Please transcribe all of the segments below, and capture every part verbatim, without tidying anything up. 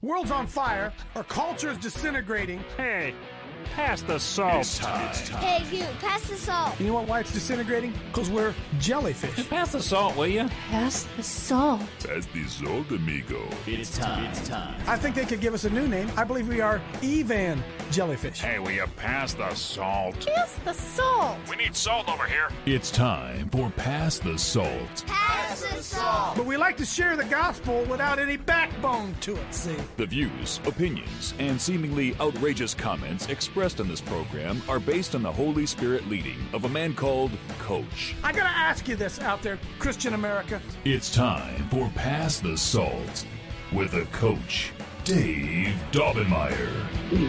World's on fire. Our culture is disintegrating. Hey, pass the salt. It's time. It's time. Hey, you, pass the salt. You know what, why it's disintegrating? Because we're jellyfish. Pass the salt, will you? Pass the salt. Pass the salt, amigo. It's time. It's time. I think they could give us a new name. I believe we are Evan jellyfish. Hey, will you pass the salt? Pass the salt. We need salt over here. It's time for Pass the Salt. Pass the salt. But we like to share the gospel without any backbone to it, see? The views, opinions, and seemingly outrageous comments expressed on this program are based on the Holy Spirit leading of a man called Coach. I gotta ask you this out there, Christian America. It's time for Pass the Salt with a Coach, Dave Daubenmire.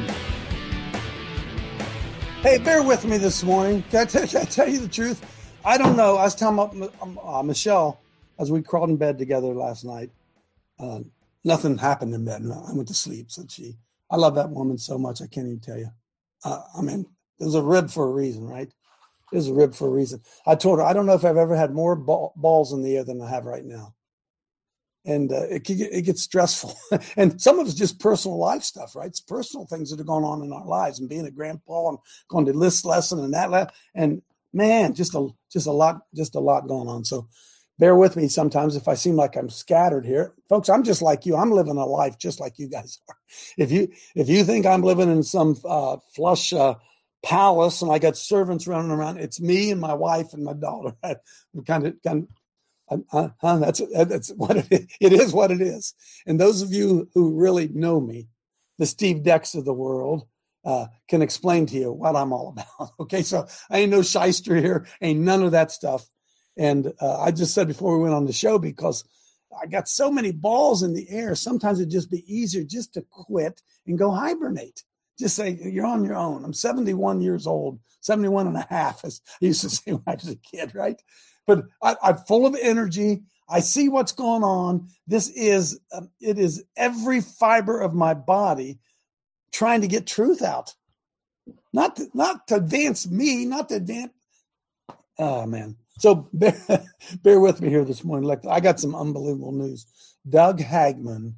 Hey, bear with me this morning. Can I, tell, can I tell you the truth? I don't know. I was telling uh, Michelle as we crawled in bed together last night. Uh, nothing happened in bed. I went to sleep, said she. I love that woman so much, I can't even tell you. Uh, I mean, there's a rib for a reason, right? There's a rib for a reason. I told her, I don't know if I've ever had more ball, balls in the air than I have right now. And uh, it, can get, it gets stressful. And some of it's just personal life stuff, right? It's personal things that are going on in our lives and being a grandpa and going to this lesson and that. Le- and man, just a, just a lot, just a lot going on. So bear with me sometimes if I seem like I'm scattered here. Folks, I'm just like you. I'm living a life just like you guys are. If you, if you think I'm living in some uh, flush uh, palace and I got servants running around, it's me and my wife and my daughter. kind of, kind of, Uh, uh, that's that's what it is. It is what it is. And those of you who really know me, the Steve Decks of the world, uh, can explain to you what I'm all about. Okay, so I ain't no shyster here, ain't none of that stuff. And uh, I just said before we went on the show, because I got so many balls in the air, sometimes it'd just be easier just to quit and go hibernate. Just say, you're on your own. I'm seventy-one years old, seventy-one and a half, as I used to say when I was a kid, right? But I, I'm full of energy. I see what's going on. This is, uh, it is every fiber of my body trying to get truth out. Not to, not to advance me, not to advance. Oh, man. So bear, bear with me here this morning. Like, I got some unbelievable news. Doug Hagman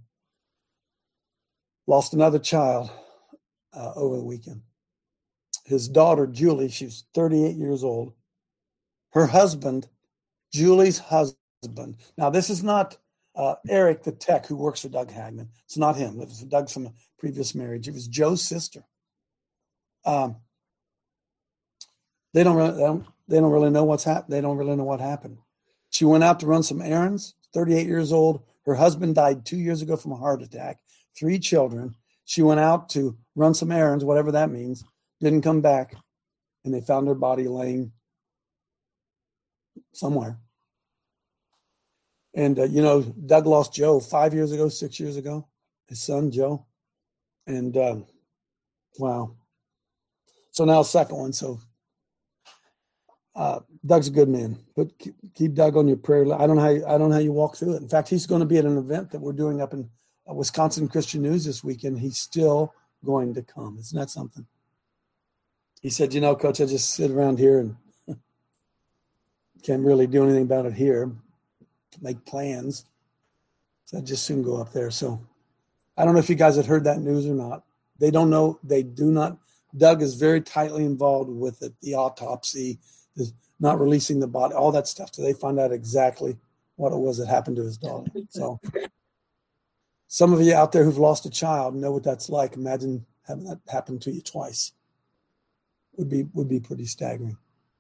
lost another child uh, over the weekend. His daughter, Julie, she's thirty-eight years old. Her husband, Julie's husband. Now, this is not uh, Eric, the tech who works for Doug Hagman. It's not him. It was Doug from a previous marriage. It was Joe's sister. Um, they don't really, they don't, they don't really know what's happened. They don't really know what happened. She went out to run some errands. thirty-eight years old. Her husband died two years ago from a heart attack. Three children. She went out to run some errands, whatever that means. Didn't come back, and they found her body laying somewhere. And, uh, you know, Doug lost Joe five years ago, six years ago, his son, Joe. And, um, wow. So now second one. So uh, Doug's a good man, but keep, keep Doug on your prayer. I don't know how you, I don't know how you walk through it. In fact, he's going to be at an event that we're doing up in uh, Wisconsin Christian News this weekend. He's still going to come. Isn't that something? He said, you know, Coach, I just sit around here and can't really do anything about it here, make plans. So I'd just soon go up there. So I don't know if you guys had heard that news or not. They don't know. They do not. Doug is very tightly involved with it, the autopsy, the not releasing the body, all that stuff. So they find out exactly what it was that happened to his daughter. So some of you out there who've lost a child know what that's like. Imagine having that happen to you twice. Would be would be pretty staggering.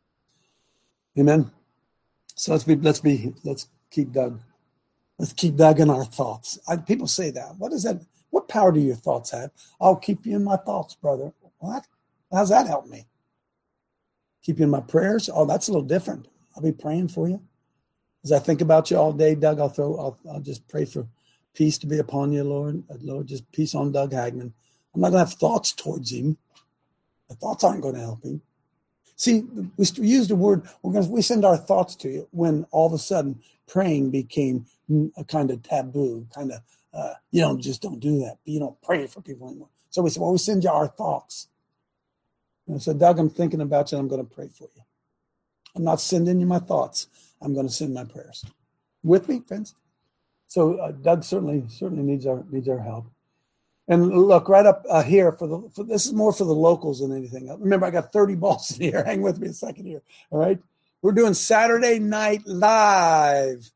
Amen. So let's be, let's be, let's keep Doug, let's keep Doug in our thoughts. I, people say that. What is that? What power do your thoughts have? I'll keep you in my thoughts, brother. What? How's that help me? Keep you in my prayers? Oh, that's a little different. I'll be praying for you. As I think about you all day, Doug, I'll throw, I'll, I'll just pray for peace to be upon you, Lord. Lord, just peace on Doug Hagman. I'm not going to have thoughts towards him. The thoughts aren't going to help him. See, we use the word, we're going to, we send our thoughts to you when all of a sudden praying became a kind of taboo, kind of, uh, you don't just don't do that. You don't pray for people anymore. So we said, well, we send you our thoughts. And I said, Doug, I'm thinking about you and I'm going to pray for you. I'm not sending you my thoughts. I'm going to send my prayers. With me, friends? So uh, Doug certainly certainly needs our needs our help. And look right up uh, here for the. For, this is more for the locals than anything else. Remember, I got thirty balls in here. Hang with me a second here. All right, we're doing Saturday Night Live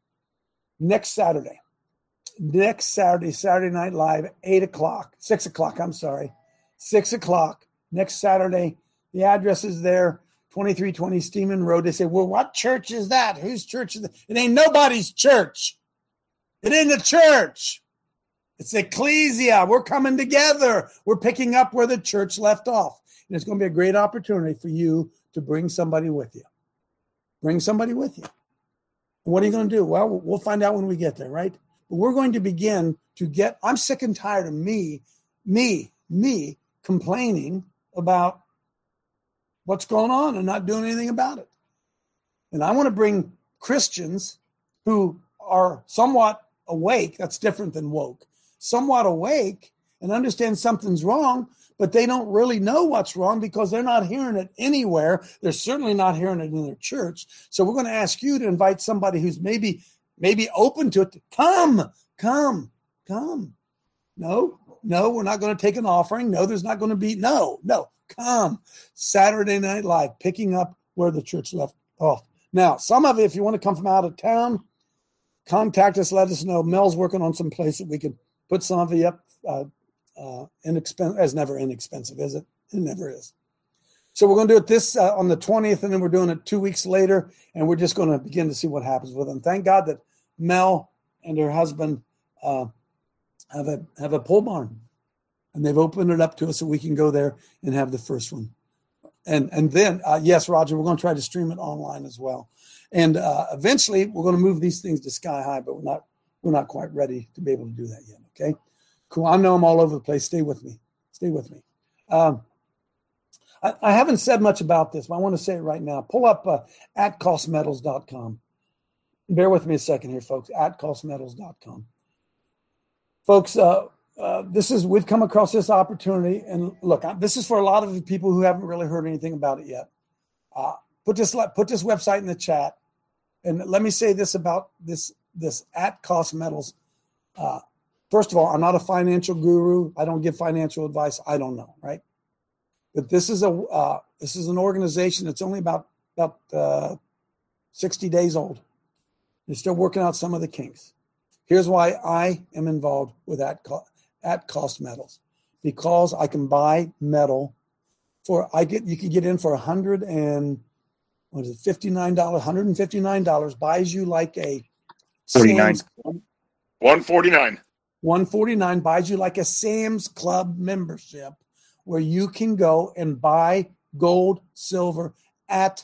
next Saturday. Next Saturday, Saturday Night Live, eight o'clock, six o'clock. I'm sorry, six o'clock next Saturday. The address is there, twenty-three twenty Steeman Road. They say, well, what church is that? Whose church is that? It ain't nobody's church. It ain't a church. It's ecclesia. We're coming together. We're picking up where the church left off. And it's going to be a great opportunity for you to bring somebody with you. Bring somebody with you. And what are you going to do? Well, we'll find out when we get there, right? But we're going to begin to get, I'm sick and tired of me, me, me complaining about what's going on and not doing anything about it. And I want to bring Christians who are somewhat awake. That's different than woke. Somewhat awake and understand something's wrong, but they don't really know what's wrong because they're not hearing it anywhere. They're certainly not hearing it in their church. So we're going to ask you to invite somebody who's maybe maybe open to it. To come, come, come. No, no, we're not going to take an offering. No, there's not going to be. No, no, come. Saturday Night Live, picking up where the church left off. Now, some of you, if you want to come from out of town, contact us. Let us know. Mel's working on some place that we can put some of you up. Uh, uh, inexpensive, as never inexpensive, is it? It never is. So we're going to do it this uh, on the twentieth, and then we're doing it two weeks later, and we're just going to begin to see what happens with them. Thank God that Mel and her husband uh, have a have a pole barn, and they've opened it up to us so we can go there and have the first one. And and then, uh, yes, Roger, we're going to try to stream it online as well. And uh, eventually, we're going to move these things to sky high, but we're not we're not quite ready to be able to do that yet. Okay, cool. I know I'm all over the place. Stay with me. Stay with me. Um, I, I haven't said much about this, but I want to say it right now. Pull up uh, at cost metals dot com. Bear with me a second here, folks. at cost metals dot com. Folks, uh, uh, this is we've come across this opportunity, and look, I, this is for a lot of the people who haven't really heard anything about it yet. Uh, put this put this website in the chat, and let me say this about this this at Cost Metals. Uh, first of all, I'm not a financial guru. I don't give financial advice. I don't know, right? But this is a uh, this is an organization that's only about about uh, sixty days old. They're still working out some of the kinks. Here's why I am involved with at at Cost Metals, because I can buy metal for I get you can get in for a hundred and what is it fifty nine dollars, one hundred and fifty nine dollars buys you like a forty-nine one forty nine one forty nine buys you like a Sam's Club membership, where you can go and buy gold, silver at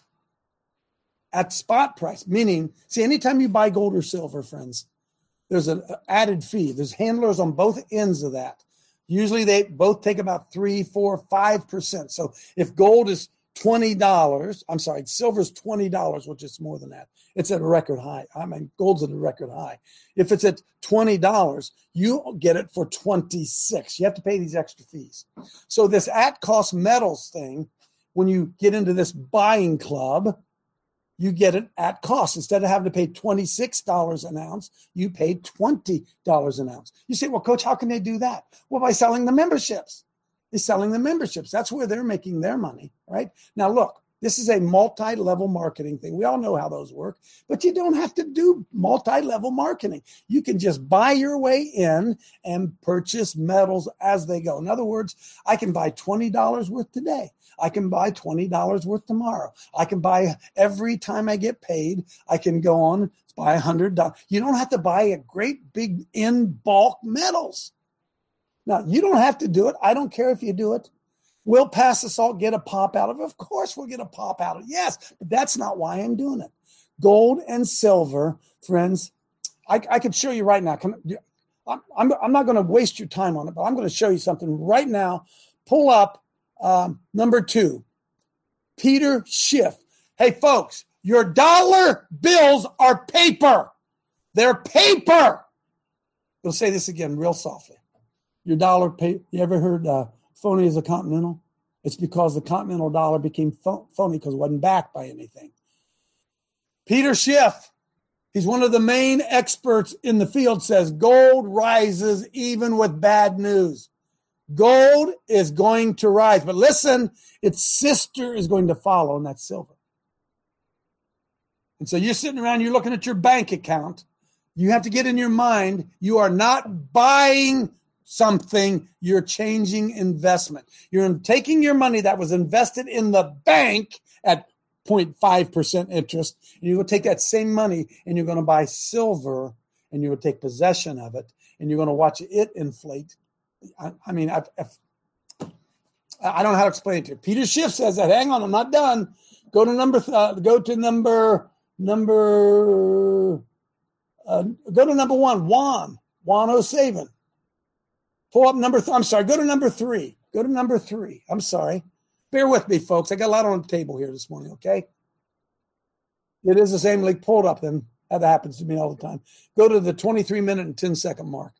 at spot price. Meaning, see, anytime you buy gold or silver, friends, there's an added fee. There's handlers on both ends of that. Usually they both take about three, four, five percent. So if gold is twenty dollars, I'm sorry, silver's twenty dollars, which is more than that. It's at a record high. I mean, gold's at a record high. If it's at twenty dollars, you get it for twenty-six dollars. You have to pay these extra fees. So this at-cost metals thing, when you get into this buying club, you get it at cost. Instead of having to pay twenty-six dollars an ounce, you pay twenty dollars an ounce. You say, well, Coach, how can they do that? Well, by selling the memberships. They're selling the memberships. That's where they're making their money, right? Now, look, this is a multi-level marketing thing. We all know how those work, but you don't have to do multi-level marketing. You can just buy your way in and purchase metals as they go. In other words, I can buy twenty dollars worth today. I can buy twenty dollars worth tomorrow. I can buy every time I get paid. I can go on, buy one hundred dollars. You don't have to buy a great big in bulk metals. Now, you don't have to do it. I don't care if you do it. Will Pass the Salt get a pop out of it? Of course we'll get a pop out of it. Yes, but that's not why I'm doing it. Gold and silver, friends, I, I could show you right now. Can, I'm, I'm, I'm not going to waste your time on it, but I'm going to show you something right now. Pull up um, number two, Peter Schiff. Hey, folks, your dollar bills are paper. They're paper. We'll say this again real softly. Your dollar pay. You ever heard uh, phony as a continental? It's because the continental dollar became ph- phony because it wasn't backed by anything. Peter Schiff, He's one of the main experts in the field, says gold rises even with bad news. Gold is going to rise. But listen, its sister is going to follow, and that's silver. And so you're sitting around, you're looking at your bank account. You have to get in your mind, you are not buying something, you're changing investment. You're taking your money that was invested in the bank at zero point five percent interest, and you're going to take that same money and you're going to buy silver, and you're going to take possession of it, and you're going to watch it inflate. I, I mean, I've, I've, I don't know how to explain it to you. Peter Schiff says that. Hang on, I'm not done. Go to number. Uh, go to number number. Uh, go to number one. Juan Juan O'Savin. Pull up number. Th- I'm sorry. Go to number three. Go to number three. I'm sorry. Bear with me, folks. I got a lot on the table here this morning. Okay. It is the same league. Pull it up, then. That happens to me all the time. Go to the twenty-three minute and ten second mark.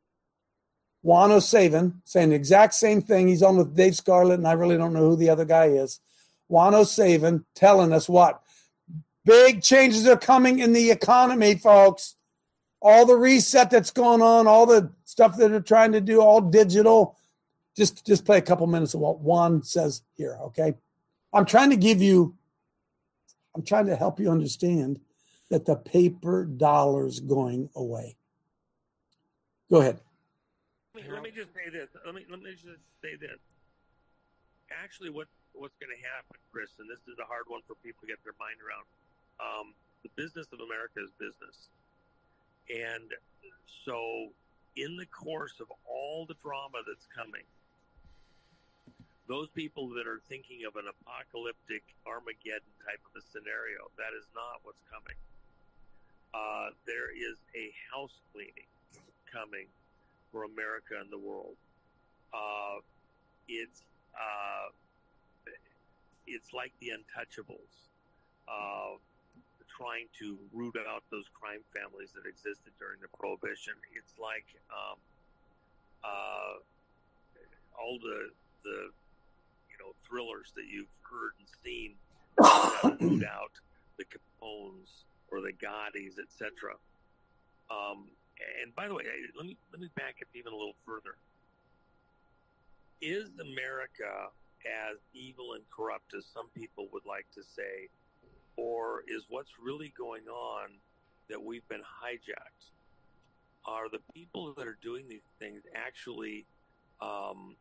Juan O'Savin saying the exact same thing. He's on with Dave Scarlett, and I really don't know who the other guy is. Juan O'Savin telling us what? Big changes are coming in the economy, folks. All the reset that's going on, all the stuff that they're trying to do, all digital. Just, just play a couple minutes of what Juan says here, okay? I'm trying to give you, I'm trying to help you understand that the paper dollar's going away. Go ahead. Let me, let me just say this. Let me let me just say this. Actually, what what's going to happen, Chris, and this is a hard one for people to get their mind around. Um, the business of America is business, and so in the course of all the drama that's coming, those people that are thinking of an apocalyptic Armageddon type of a scenario, that is not what's coming. Uh, there is a house cleaning coming for America and the world. Uh, it's uh, it's like the Untouchables, uh, trying to root out those crime families that existed during the Prohibition. It's like um, uh, all the the you know thrillers that you've heard and seen that root out the Capones or the Gaudis, et cetera. Um, And by the way, let me let me back up even a little further. Is America as evil and corrupt as some people would like to say, or is what's really going on that we've been hijacked? Are the people that are doing these things actually um,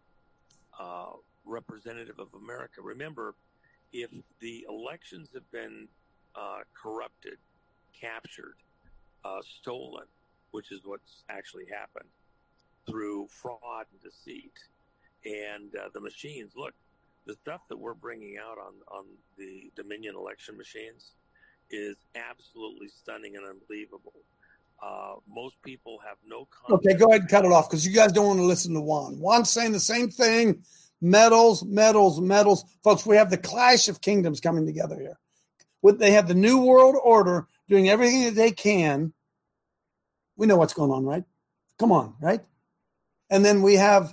uh, representative of America? Remember, if the elections have been uh, corrupted, captured, uh, stolen, which is what's actually happened through fraud and deceit. And uh, the machines, look, the stuff that we're bringing out on, on the Dominion election machines is absolutely stunning and unbelievable. Uh, most people have no concept. Okay, go ahead and cut it off because you guys don't want to listen to Juan. Juan's saying the same thing. Metals, metals, metals. Folks, we have the clash of kingdoms coming together here. They have the New World Order doing everything that they can. We know what's going on, right? Come on, right? And then we have,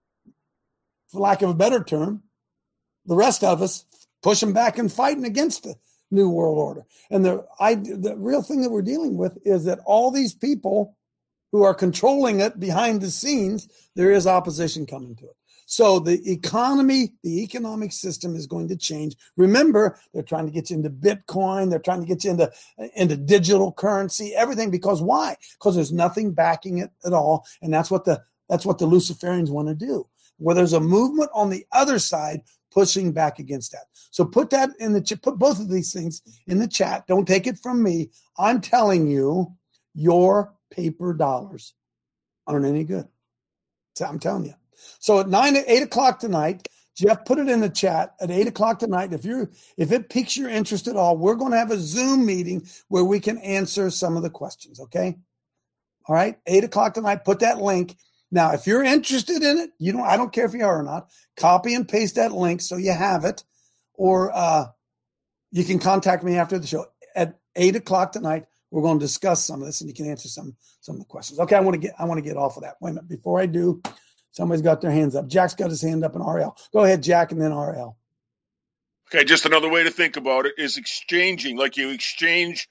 for lack of a better term, the rest of us pushing back and fighting against the New World Order. And the, I, the real thing that we're dealing with is that all these people who are controlling it behind the scenes, there is opposition coming to it. So the economy, the economic system is going to change. Remember, they're trying to get you into Bitcoin. They're trying to get you into, into digital currency, everything. Because why? Because there's nothing backing it at all. And that's what the that's what the Luciferians want to do. Where there's a movement on the other side pushing back against that. So put that in the put both of these things in the chat. Don't take it from me. I'm telling you, your paper dollars aren't any good. So I'm telling you. So at nine, eight o'clock tonight, Jeff put it in the chat at eight o'clock tonight. If you're, if it piques your interest at all, we're going to have a Zoom meeting where we can answer some of the questions. Okay. All right. Eight o'clock tonight, put that link. Now, if you're interested in it, you don't, I don't care if you are or not, copy and paste that link so you have it, or uh, you can contact me after the show at eight o'clock tonight. We're going to discuss some of this and you can answer some, some of the questions. Okay. I want to get, I want to get off of that. Wait a minute. Before I do, somebody's got their hands up. Jack's got his hand up in R L. Go ahead, Jack, and then R L. Okay, just another way to think about it is exchanging, like you exchange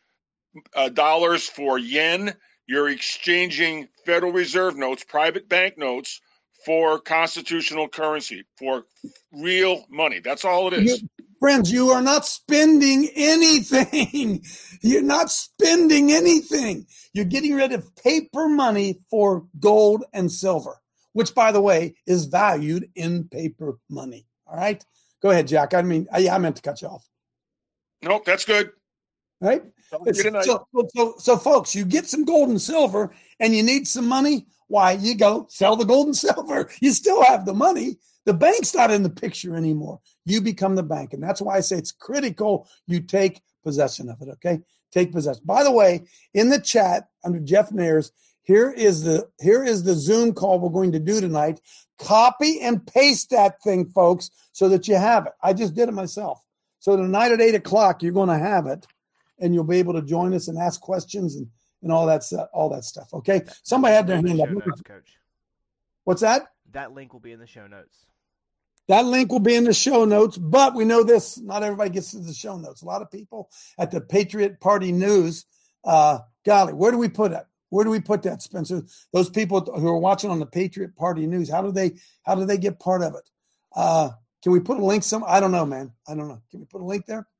uh, dollars for yen. You're exchanging Federal Reserve notes, private bank notes, for constitutional currency, for real money. That's all it is. You, friends, you are not spending anything. You're not spending anything. You're getting rid of paper money for gold and silver, which, by the way, is valued in paper money. All right? Go ahead, Jack. I mean, I, I meant to cut you off. Nope, that's good. Right? So, so, so, folks, you get some gold and silver and you need some money. Why? You go sell the gold and silver. You still have the money. The bank's not in the picture anymore. You become the bank. And that's why I say it's critical you take possession of it, okay? Take possession. By the way, in the chat under Jeff Nair's, here is the here is the Zoom call we're going to do tonight. Copy and paste that thing, folks, so that you have it. I just did it myself. So tonight at eight o'clock, you're going to have it, and you'll be able to join us and ask questions and, and all that stuff. All that stuff. Okay. Somebody had their hand up. Notes, Coach. What's that? That link will be in the show notes. That link will be in the show notes, but we know this, not everybody gets to the show notes. A lot of people at the Patriot Party News, uh, golly, where do we put it? Where do we put that, Spencer? Those people who are watching on the Patriot Party News, how do they how do they get part of it? Uh, can we put a link some? I don't know, man. I don't know. Can we put a link there?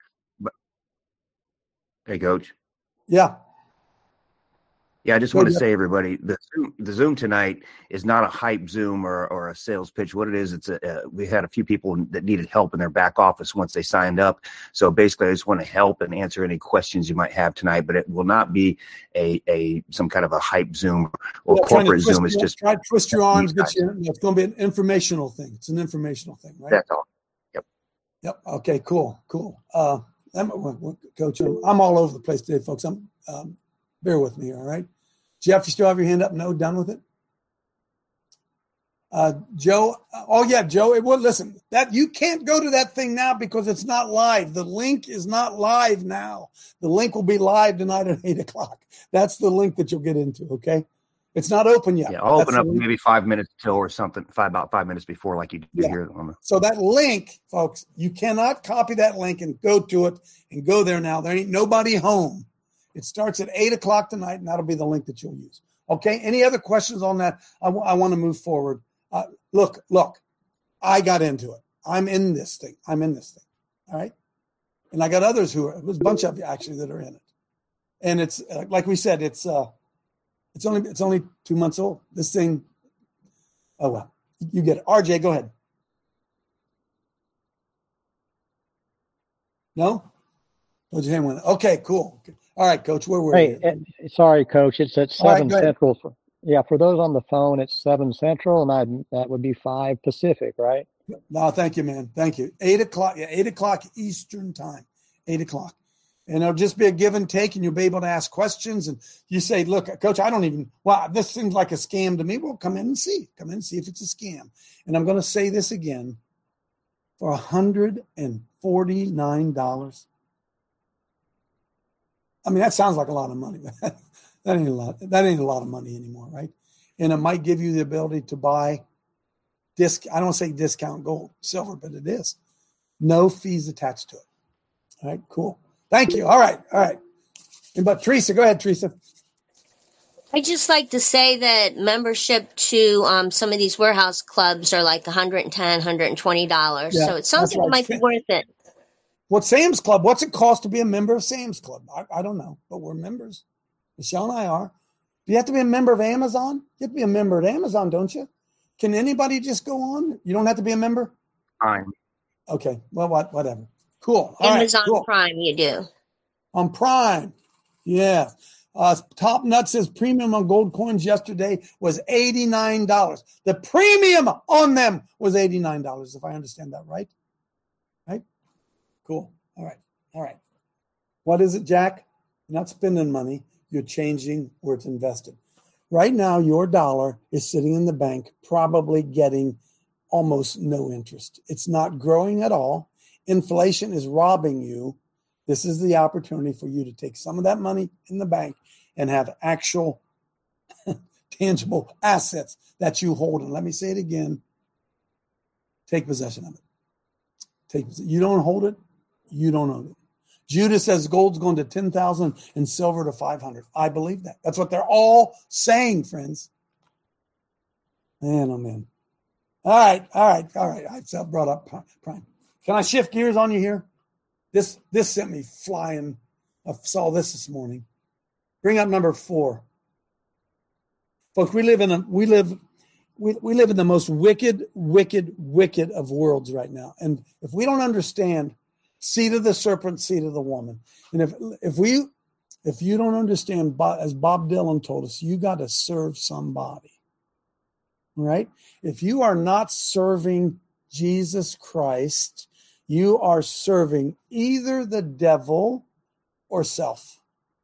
Hey, Coach. Yeah. Yeah, I just want to say, everybody, the Zoom, the Zoom tonight is not a hype Zoom or, or a sales pitch. What it is, it's a, uh, we had a few people that needed help in their back office once they signed up. So basically, I just want to help and answer any questions you might have tonight. But it will not be a a some kind of a hype Zoom or yeah, corporate Zoom. It's your, just try to twist your arms. Get you. It's going to be an informational thing. It's an informational thing, right? That's all. Yep. Yep. Okay. Cool. Cool. Uh, I'm, Coach, I'm all over the place today, folks. I'm um, bear with me here. All right. Jeff, you still have your hand up? No, done with it? Uh, Joe, oh, yeah, Joe, it would, listen, that you can't go to that thing now because it's not live. The link is not live now. The link will be live tonight at eight o'clock. That's the link that you'll get into, okay? It's not open yet. Yeah, I'll That's open up maybe five minutes till or something, five about five minutes before like you do yeah. here. On the- so that link, folks, you cannot copy that link and go to it and go there now. There ain't nobody home. It starts at eight o'clock tonight, and that'll be the link that you'll use. Okay, any other questions on that? I, w- I want to move forward. Uh, look, look, I got into it. I'm in this thing. I'm in this thing, all right? And I got others who are – there's a bunch of you, actually, that are in it. And it's uh, – like we said, it's uh, it's only it's only two months old. This thing – oh, well, you get it. R J, go ahead. No? Coach your hand went. Okay, cool. All right, Coach, where were hey, you? Hey, sorry, Coach. It's at seven right, Central. For, yeah, for those on the phone, it's seven Central, and I, that would be five Pacific, right? No, thank you, man. Thank you. Eight o'clock. Yeah, eight o'clock Eastern time. Eight o'clock, and it'll just be a give and take, and you'll be able to ask questions. And you say, "Look, Coach, I don't even. Wow, this seems like a scam to me." Well, come in and see. Come in and see if it's a scam. And I'm going to say this again: for one hundred and forty-nine dollars. I mean, that sounds like a lot of money, but that ain't a lot. That ain't a lot of money anymore, right? And it might give you the ability to buy disc. I don't want to say discount gold, silver, but it is. No fees attached to it. All right, cool. Thank you. All right, all right. And but Teresa, go ahead, Teresa. I just like to say that membership to um, some of these warehouse clubs are like one hundred ten dollars, one hundred twenty dollars. Yeah, so it's something right. that might be worth it. What Sam's Club? What's it cost to be a member of Sam's Club? I, I don't know, but we're members. Michelle and I are. Do you have to be a member of Amazon? You have to be a member of Amazon, don't you? Can anybody just go on? You don't have to be a member? Fine. Okay. Well, what, whatever. Cool. All Amazon right, cool. Prime, you do. On Prime. Yeah. Uh, Top Nut says premium on gold coins yesterday was eighty-nine dollars. The premium on them was eighty-nine dollars, if I understand that right. Right? Cool. All right. All right. What is it, Jack? You're not spending money. You're changing where it's invested. Right now, your dollar is sitting in the bank, probably getting almost no interest. It's not growing at all. Inflation is robbing you. This is the opportunity for you to take some of that money in the bank and have actual tangible assets that you hold. And let me say it again. Take possession of it. Take You don't hold it. You don't own it. Judas says gold's going to ten thousand and silver to five hundred. I believe that. That's what they're all saying, friends. Man, oh man. All right, all right, all right. I brought up Prime. Can I shift gears on you here? This this sent me flying. I saw this this morning. Bring up number four. Folks, we live in a we live we, we live in the most wicked, wicked, wicked of worlds right now. And if we don't understand seed of the serpent, seed of the woman, and if if we if you don't understand, as Bob Dylan told us, you got to serve somebody. Right? If you are not serving Jesus Christ, you are serving either the devil or self.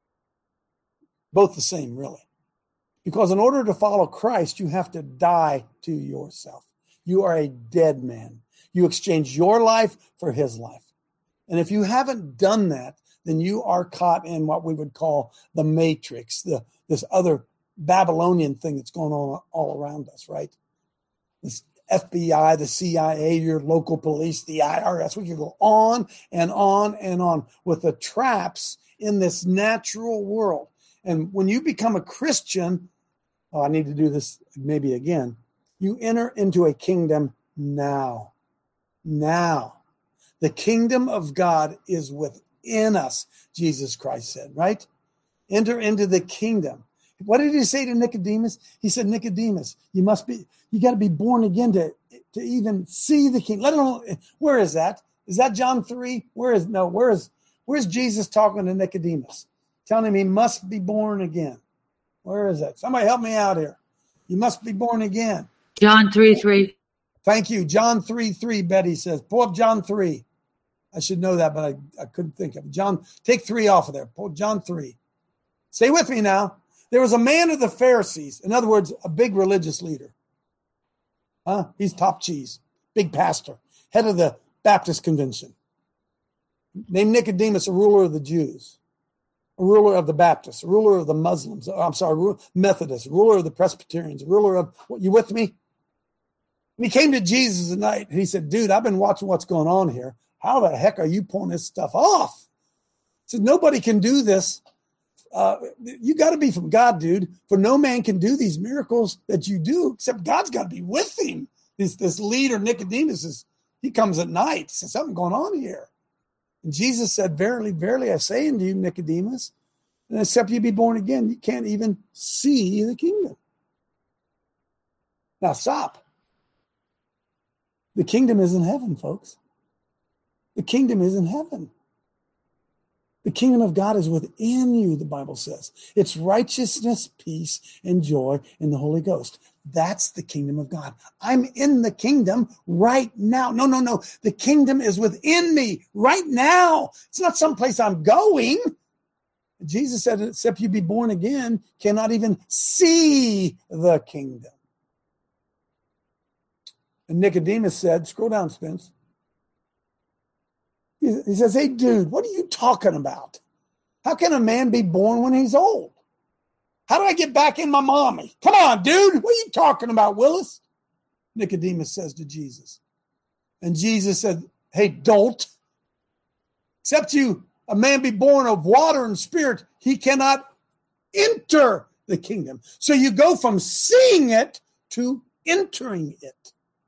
Both the same, really. Because in order to follow Christ, you have to die to yourself. You are a dead man. You exchange your life for his life. And if you haven't done that, then you are caught in what we would call the matrix, the this other Babylonian thing that's going on all around us, right? This F B I, the C I A, your local police, the I R S. We can go on and on and on with the traps in this natural world. And when you become a Christian, oh, I need to do this maybe again, you enter into a kingdom now. Now. The kingdom of God is within us, Jesus Christ said, right? Enter into the kingdom. What did he say to Nicodemus? He said, Nicodemus, you must be, you got to be born again to, to even see the king. Let alone, where is that? Is that John three? Where is, no, where is, where's Jesus talking to Nicodemus? Telling him he must be born again. Where is that? Somebody help me out here. You must be born again. John three, three. Thank you. John three, three, Betty says. Pull up John three. I should know that, but I, I couldn't think of it. John, take three off of there. Pull John three. Stay with me now. There was a man of the Pharisees. In other words, a big religious leader. Huh? He's top cheese. Big pastor. Head of the Baptist convention. Named Nicodemus, a ruler of the Jews. A ruler of the Baptists. A ruler of the Muslims. I'm sorry, Methodists. A ruler of the Presbyterians. A ruler of, what, you with me? And he came to Jesus at night. And he said, dude, I've been watching what's going on here. How the heck are you pulling this stuff off? He said, nobody can do this. Uh, you got to be from God, dude. For no man can do these miracles that you do, except God's got to be with him. This, this leader, Nicodemus, is, he comes at night. He says, something going on here. And Jesus said, verily, verily, I say unto you, Nicodemus, and except you be born again, you can't even see the kingdom. Now stop. The kingdom is in heaven, folks. The kingdom is in heaven. The kingdom of God is within you, the Bible says. It's righteousness, peace, and joy in the Holy Ghost. That's the kingdom of God. I'm in the kingdom right now. No, no, no. The kingdom is within me right now. It's not someplace I'm going. Jesus said, except you be born again, cannot even see the kingdom. And Nicodemus said, scroll down, Spence. He says, hey, dude, what are you talking about? How can a man be born when he's old? How do I get back in my mommy? Come on, dude. What are you talking about, Willis? Nicodemus says to Jesus. And Jesus said, hey, dolt. Except you, a man be born of water and spirit, he cannot enter the kingdom. So you go from seeing it to entering it.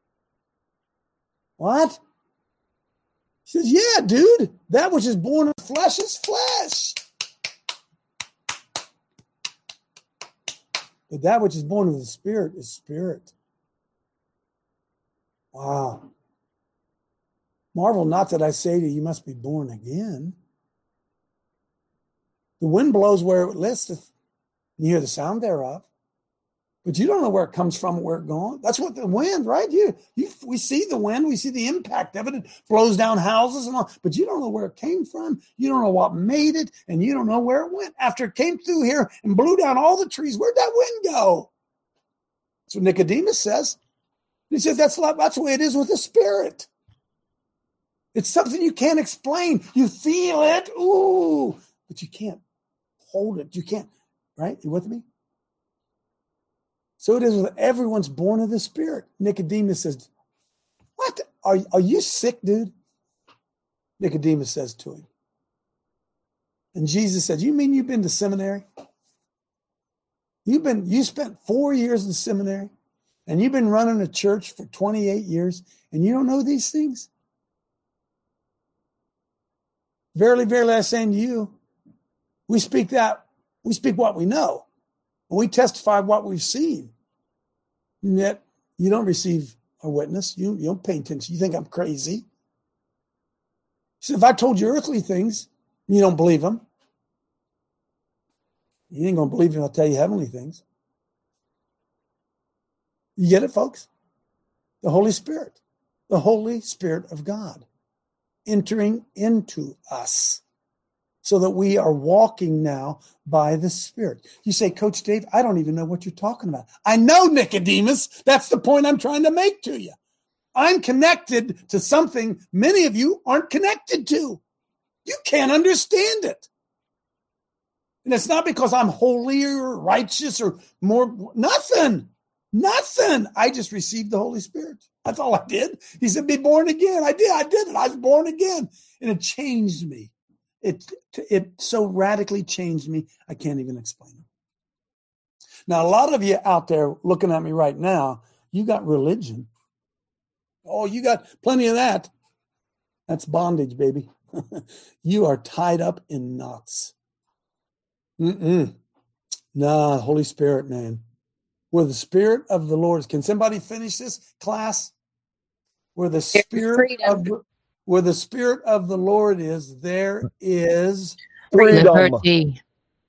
What? He says, yeah, dude, that which is born of flesh is flesh. But that which is born of the Spirit is spirit. Wow. Marvel not that I say to you, you must be born again. The wind blows where it listeth, and you hear the sound thereof. But you don't know where it comes from, where it's going. That's what the wind, right? You, you, we see the wind. We see the impact of it. It blows down houses and all. But you don't know where it came from. You don't know what made it. And you don't know where it went. After it came through here and blew down all the trees, where'd that wind go? That's what Nicodemus says. He says that's, that's the way it is with the Spirit. It's something you can't explain. You feel it. Ooh. But you can't hold it. You can't. Right? You with me? So it is with everyone's born of the Spirit. Nicodemus says, what? Are, are you sick, dude? Nicodemus says to him, And Jesus said, you mean you've been to seminary? You've been, you spent four years in seminary and you've been running a church for twenty-eight years and you don't know these things? Verily, verily, I say unto you, we speak that, we speak what we know. We testify what we've seen. And yet you don't receive a witness. You, you don't pay attention. You think I'm crazy. So if I told you earthly things, you don't believe them. You ain't going to believe me if I tell you heavenly things. You get it, folks? The Holy Spirit. The Holy Spirit of God entering into us so that we are walking now by the Spirit. You say, Coach Dave, I don't even know what you're talking about. I know, Nicodemus. That's the point I'm trying to make to you. I'm connected to something many of you aren't connected to. You can't understand it. And it's not because I'm holier or righteous or more, nothing, nothing. I just received the Holy Spirit. That's all I did. He said, be born again. I did. I did it. I was born again. And it changed me. It, it so radically changed me, I can't even explain it. Now, a lot of you out there looking at me right now, you got religion. Oh, you got plenty of that. That's bondage, baby. You are tied up in knots. Mm-mm. Nah, Holy Spirit, man. Where the Spirit of the Lord is. Can somebody finish this class? Where the Spirit of the, where the Spirit of the Lord is, there is freedom. Freedom.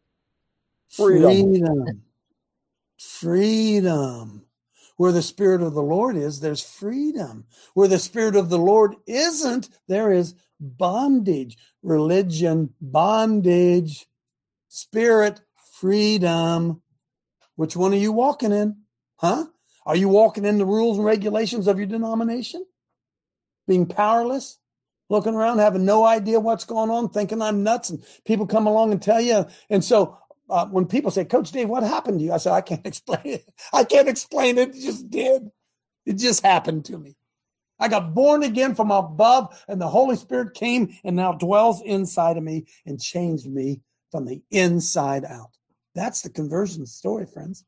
Freedom. Freedom. Where the Spirit of the Lord is, there's freedom. Where the Spirit of the Lord isn't, there is bondage. Religion, bondage. Spirit, freedom. Which one are you walking in? Huh? Are you walking in the rules and regulations of your denomination? Being powerless? Looking around, having no idea what's going on, thinking I'm nuts, and people come along and tell you. And so uh, when people say, Coach Dave, what happened to you? I said, I can't explain it. I can't explain it. It just did. It just happened to me. I got born again from above, and the Holy Spirit came and now dwells inside of me and changed me from the inside out. That's the conversion story, friends.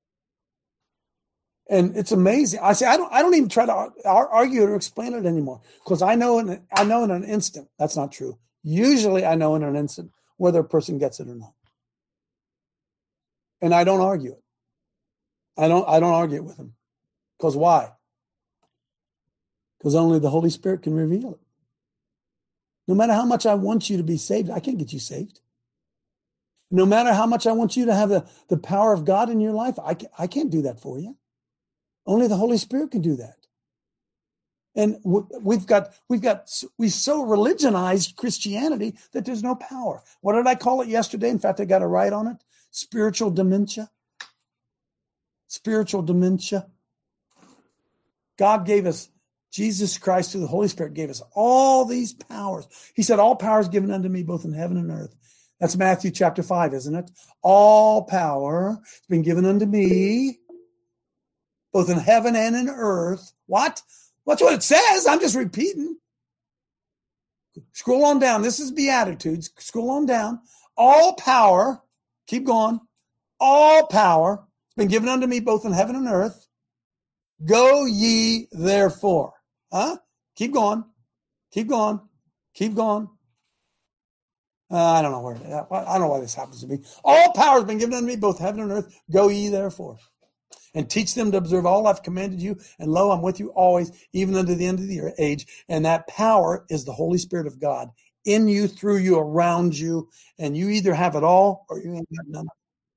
And it's amazing. I say I don't. I don't even try to argue or explain it anymore because I know. In I know in an instant that's not true. Usually, I know in an instant whether a person gets it or not, and I don't argue it. I don't. I don't argue it with them because why? Because only the Holy Spirit can reveal it. No matter how much I want you to be saved, I can't get you saved. No matter how much I want you to have the, the power of God in your life, I can't, I can't do that for you. Only the Holy Spirit can do that. And we've got, we've got, we so religionized Christianity that there's no power. What did I call it yesterday? In fact, I got a right on it. Spiritual dementia. Spiritual dementia. God gave us, Jesus Christ through the Holy Spirit gave us all these powers. He said, all power is given unto me both in heaven and earth. That's Matthew chapter five, isn't it? All power has been given unto me, both in heaven and in earth. What? That's what it says. I'm just repeating. Scroll on down. This is Beatitudes. Scroll on down. All power, keep going. All power has been given unto me, both in heaven and earth. Go ye therefore. Huh? Keep going. Keep going. Keep going. Uh, I don't know where. I don't know why this happens to me. All power has been given unto me, both heaven and earth. Go ye therefore, and teach them to observe all I've commanded you. And lo, I'm with you always, even unto the end of the age. And that power is the Holy Spirit of God in you, through you, around you. And you either have it all or you ain't got none.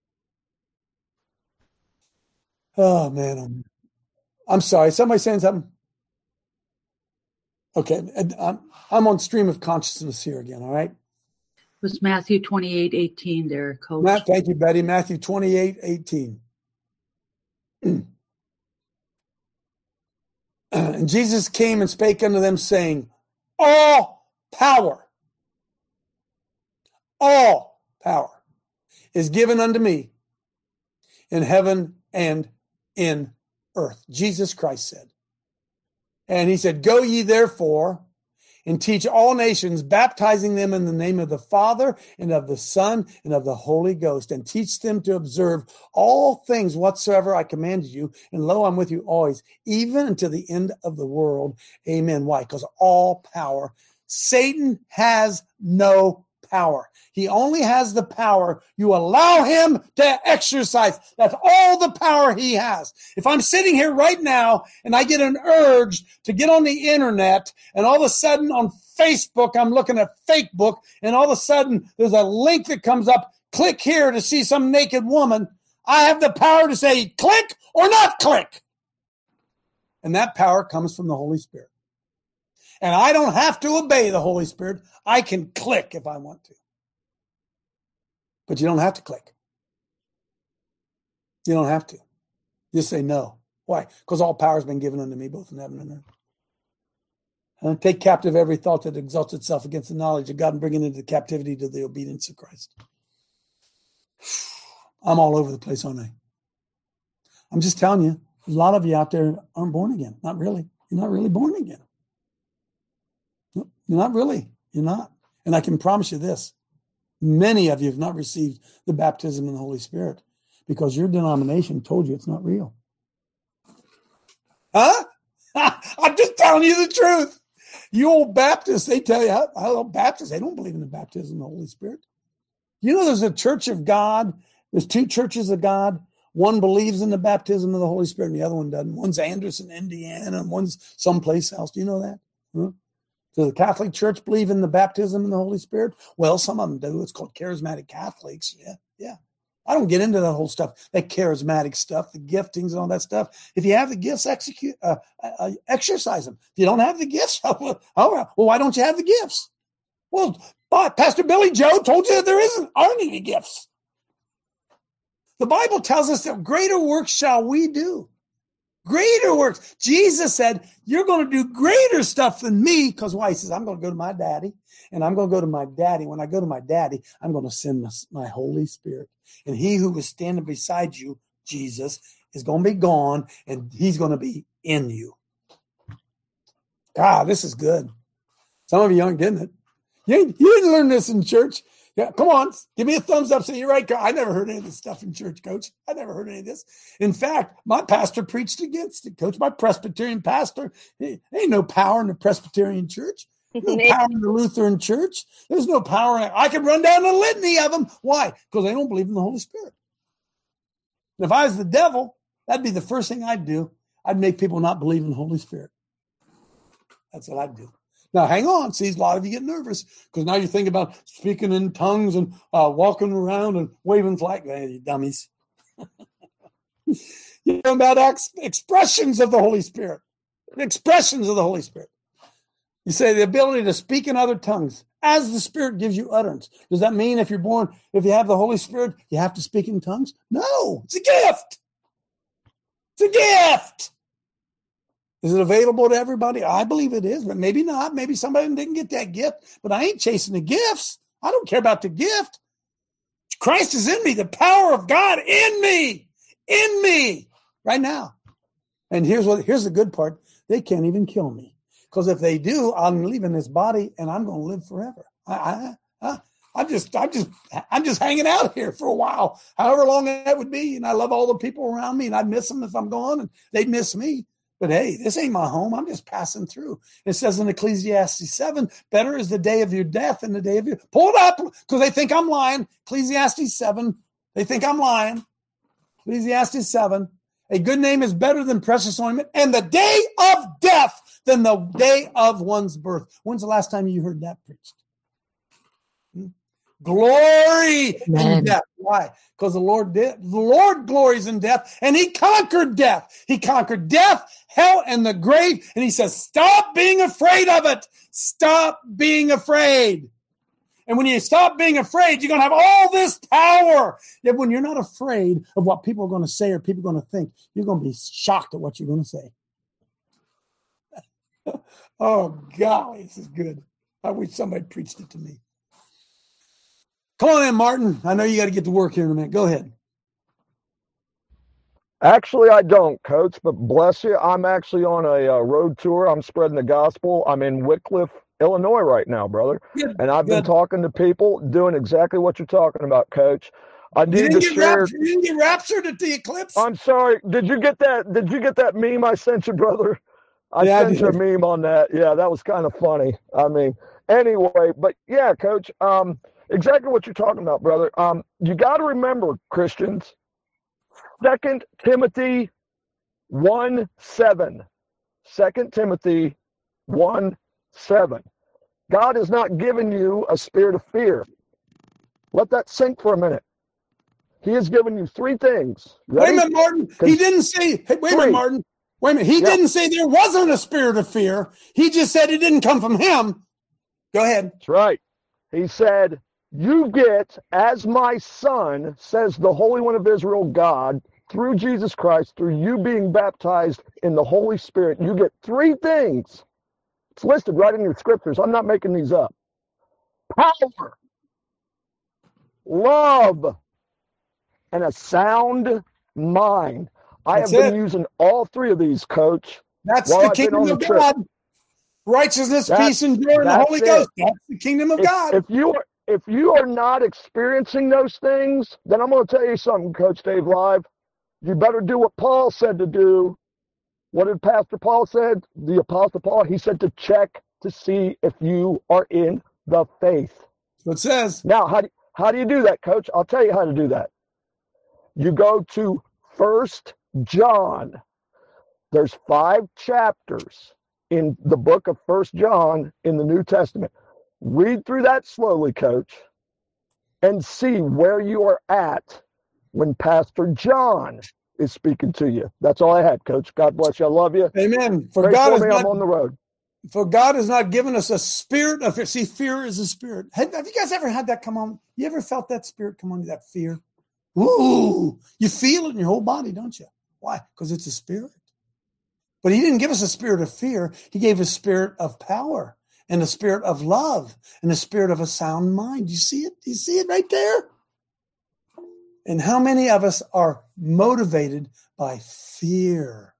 Oh man, I'm, I'm sorry. Somebody saying something? Okay, I'm, I'm on stream of consciousness here again. All right. It was Matthew twenty-eight eighteen there, Coach. Matt, thank you, Betty. Matthew twenty-eight eighteen. And Jesus came and spake unto them, saying, all power, all power is given unto me in heaven and in earth. Jesus Christ said. And he said, go ye therefore and teach all nations, baptizing them in the name of the Father and of the Son and of the Holy Ghost, and teach them to observe all things whatsoever I commanded you. And lo, I'm with you always, even until the end of the world. Amen. Why? Because all power. Satan has no power. He only has the power you allow him to exercise. That's all the power he has. If I'm sitting here right now and I get an urge to get on the internet, and all of a sudden on Facebook I'm looking at fake book, and all of a sudden there's a link that comes up, click here to see some naked woman, I have the power to say click or not click. And that power comes from the Holy Spirit. And I don't have to obey the Holy Spirit. I can click if I want to. But you don't have to click. You don't have to. Just say no. Why? Because all power has been given unto me, both in heaven and earth. And take captive every thought that exalts itself against the knowledge of God, and bring it into captivity to the obedience of Christ. I'm all over the place, aren't I? I'm just telling you, a lot of you out there aren't born again. Not really. You're not really born again. You're not really. You're not. And I can promise you this. Many of you have not received the baptism in the Holy Spirit because your denomination told you it's not real. Huh? I'm just telling you the truth. You old Baptists, they tell you, I old Baptists, they don't believe in the baptism in the Holy Spirit. You know there's a church of God. There's two churches of God. One believes in the baptism of the Holy Spirit and the other one doesn't. One's Anderson, Indiana, and one's someplace else. Do you know that? Huh? Does the Catholic Church believe in the baptism in the Holy Spirit? Well, some of them do. It's called charismatic Catholics. Yeah, yeah. I don't get into that whole stuff, that charismatic stuff, the giftings and all that stuff. If you have the gifts, execute, uh, uh, exercise them. If you don't have the gifts, oh, well, why don't you have the gifts? Well, but Pastor Billy Joe told you that there isn't aren't any gifts. The Bible tells us that greater works shall we do. Greater works. Jesus said, you're going to do greater stuff than me. Because why? He says, I'm going to go to my daddy. And I'm going to go to my daddy. When I go to my daddy, I'm going to send my, my Holy Spirit. And he who was standing beside you, Jesus, is going to be gone. And he's going to be in you. God, this is good. Some of you aren't getting it. You, you didn't learn this in church. Yeah, come on, give me a thumbs up. Say you're right. I never heard any of this stuff in church, Coach. I never heard any of this. In fact, my pastor preached against it, Coach. My Presbyterian pastor, there ain't no power in the Presbyterian church. No power in the Lutheran church. There's no power. In, I can run down a litany of them. Why? Because they don't believe in the Holy Spirit. And if I was the devil, that'd be the first thing I'd do. I'd make people not believe in the Holy Spirit. That's what I'd do. Now, hang on. See, a lot of you get nervous because now you're thinking about speaking in tongues and uh, walking around and waving flag. Hey, you dummies. You know about ex- expressions of the Holy Spirit. Expressions of the Holy Spirit. You say the ability to speak in other tongues as the Spirit gives you utterance. Does that mean if you're born, if you have the Holy Spirit, you have to speak in tongues? No, it's a gift. It's a gift. Is it available to everybody? I believe it is, but maybe not. Maybe somebody didn't get that gift, but I ain't chasing the gifts. I don't care about the gift. Christ is in me, the power of God in me, in me right now. And here's what, here's the good part. They can't even kill me because if they do, I'm leaving this body and I'm going to live forever. I, I, I, I'm just, I'm just, I'm just hanging out here for a while, however long that would be. And I love all the people around me and I'd miss them if I'm gone and they'd miss me. But hey, this ain't my home. I'm just passing through. It says in Ecclesiastes seven, better is the day of your death than the day of your... Pull it up because they think I'm lying. Ecclesiastes seven, they think I'm lying. Ecclesiastes seven, a good name is better than precious ointment, and the day of death than the day of one's birth. When's the last time you heard that preached? Hmm? Glory in death. Why? Because the Lord did. The Lord glories in death, and he conquered death. He conquered death, hell, and the grave. And he says, stop being afraid of it. Stop being afraid. And when you stop being afraid, you're going to have all this power. Yet when you're not afraid of what people are going to say or people are going to think, you're going to be shocked at what you're going to say. Oh, golly, this is good. I wish somebody preached it to me. Come on in, Martin. I know you got to get to work here in a minute. Go ahead. Actually, I don't, Coach, but bless you. I'm actually on a uh, road tour. I'm spreading the gospel. I'm in Wycliffe, Illinois right now, brother. Good, and I've good. been talking to people doing exactly what you're talking about, Coach. I You need didn't, to get share. raptured, you didn't get raptured at the eclipse? I'm sorry. Did you get that? Did you get that meme I sent you, brother? I Yeah, I sent you a did. meme on that. Yeah, that was kind of funny. I mean, anyway, but yeah, Coach, um, exactly what you're talking about, brother. Um, you got to remember, Christians, Second Timothy one seven. Second Timothy one seven. God has not given you a spirit of fear. Let that sink for a minute. He has given you three things. Ready? Wait a minute, Martin. He didn't say, hey, wait a minute, Martin. Wait a minute. He Yeah. didn't say there wasn't a spirit of fear. He just said it didn't come from him. Go ahead. That's right. He said, you get, as my son, says the Holy One of Israel, God, through Jesus Christ, through you being baptized in the Holy Spirit, you get three things. It's listed right in your scriptures. I'm not making these up. Power, love, and a sound mind. I That's have been it. using all three of these, Coach. That's while the I've been kingdom on the of trip. God. Righteousness, That- peace, and joy in the that's Holy it. Ghost. That's the kingdom of If, God. if you are if you are not experiencing those things, then I'm going to tell you something, Coach Dave Live. You better do what Paul said to do. What did Pastor Paul said? The Apostle Paul. He said to check to see if you are in the faith. That's what it says. Now, how do how do you do that, Coach? I'll tell you how to do that. You go to First John. There's five chapters in the book of First John in the New Testament. Read through that slowly, Coach, and see where you are at when Pastor John is speaking to you. That's all I had, Coach. God bless you. I love you. Amen. For Pray God for is me. not, I'm on the road. For God has not given us a spirit of fear. See, fear is a spirit. Have, have you guys ever had that come on? You ever felt that spirit come on you, that fear? Ooh, you feel it in your whole body, don't you? Why? Because it's a spirit. But he didn't give us a spirit of fear. He gave us a spirit of power and a spirit of love and a spirit of a sound mind. You see it? You see it right there? And how many of us are motivated by fear?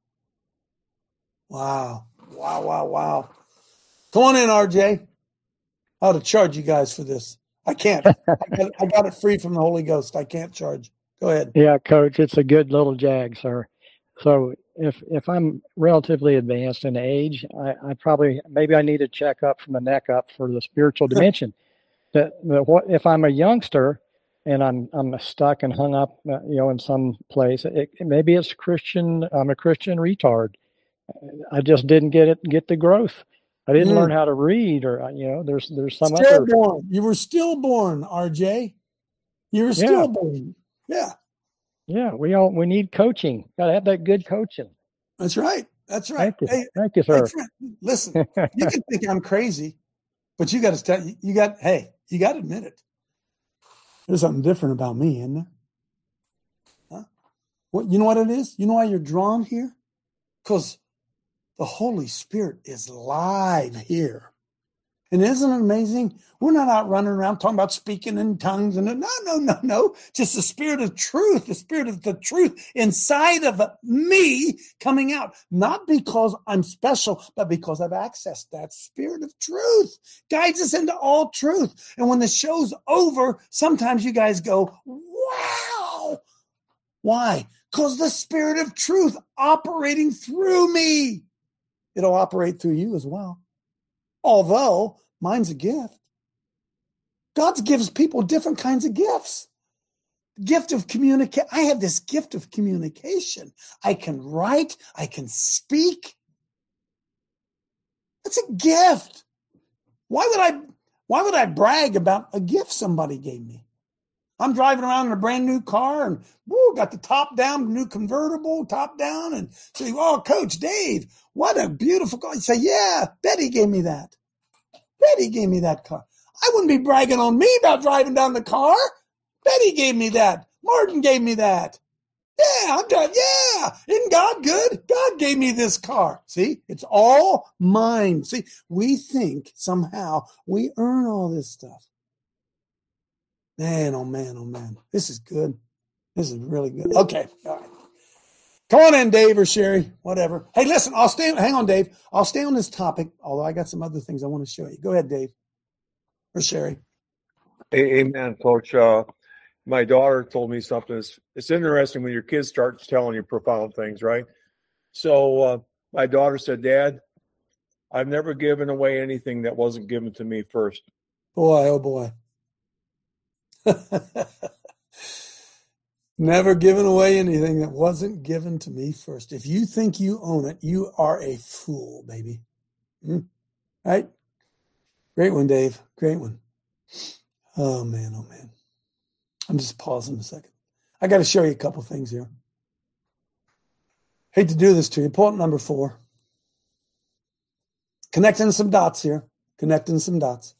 Wow. Wow, wow, wow. Come on in, R J. I ought to charge you guys for this. I can't. I, got, I got it free from the Holy Ghost. I can't charge. Go ahead. Yeah, Coach, it's a good little jag, sir. So if if I'm relatively advanced in age, I, I probably maybe I need to check up from the neck up for the spiritual dimension. But, but what if I'm a youngster and I'm I'm stuck and hung up, uh, you know, in some place? It, maybe it's Christian. I'm a Christian retard. I just didn't get it. Get the growth. I didn't Mm. learn how to read, or you know, there's there's some other. Stillborn. You were stillborn, R J. You were Yeah. stillborn. Yeah, Yeah, we all we need coaching. Got to have that good coaching. that's right. That's right. Thank you, Hey, thank you, hey, sir. friend, listen, you can think I'm crazy, but you got to tell you got. Hey, you got to admit it. There's something different about me, isn't there? Huh? What you know? What it is? You know why you're drawn here? Because the Holy Spirit is live here. And isn't it amazing? We're not out running around talking about speaking in tongues. And no, no, no, no. Just the spirit of truth, the spirit of the truth inside of me coming out. Not because I'm special, but because I've accessed that spirit of truth. Guides us into all truth. And when the show's over, sometimes you guys go, wow. Why? Because the spirit of truth operating through me. It'll operate through you as well. Although mine's a gift. God gives people different kinds of gifts. Gift of communicate. I have this gift of communication. I can write. I can speak. That's a gift. Why would I, why would I brag about a gift somebody gave me? I'm driving around in a brand new car and woo, got the top down, new convertible, top down, and say, "Oh, Coach Dave, what a beautiful car." You say, "Yeah, Betty gave me that. Betty gave me that car." I wouldn't be bragging on me about driving down the car. Betty gave me that. Martin gave me that. Yeah, I'm done. Yeah, isn't God good? God gave me this car. See, it's all mine. See, we think somehow we earn all this stuff. Man, oh man, oh man. This is good. This is really good. Okay. All right. Come on in, Dave or Sherry, whatever. Hey, listen, I'll stay. Hang on, Dave. I'll stay on this topic, although I got some other things I want to show you. Go ahead, Dave or Sherry. Amen, Coach. Uh, my daughter told me something. It's, it's interesting when your kids start telling you profound things, right? So uh, my daughter said, Dad, I've never given away anything that wasn't given to me first. Boy, oh boy. Never given away anything that wasn't given to me first. If you think you own it, you are a fool, baby. Mm. Right? Great one, Dave. Great one. Oh, man, oh, man. I'm just pausing a second. I got to show you a couple things here. Hate to do this to you. Pull up number four. Connecting some dots here. Connecting some dots.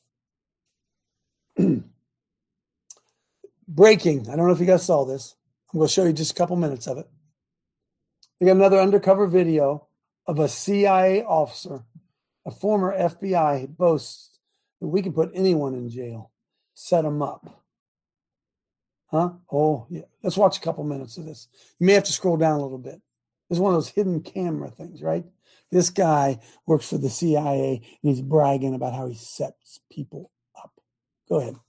Breaking. I don't know if you guys saw this. I'm going to show you just a couple minutes of it. We got another undercover video of a C I A officer, a former F B I, boasts that we can put anyone in jail, set them up. Huh? Oh, yeah. Let's watch a couple minutes of this. You may have to scroll down a little bit. This is one of those hidden camera things, right? This guy works for the C I A, and he's bragging about how he sets people up. Go ahead.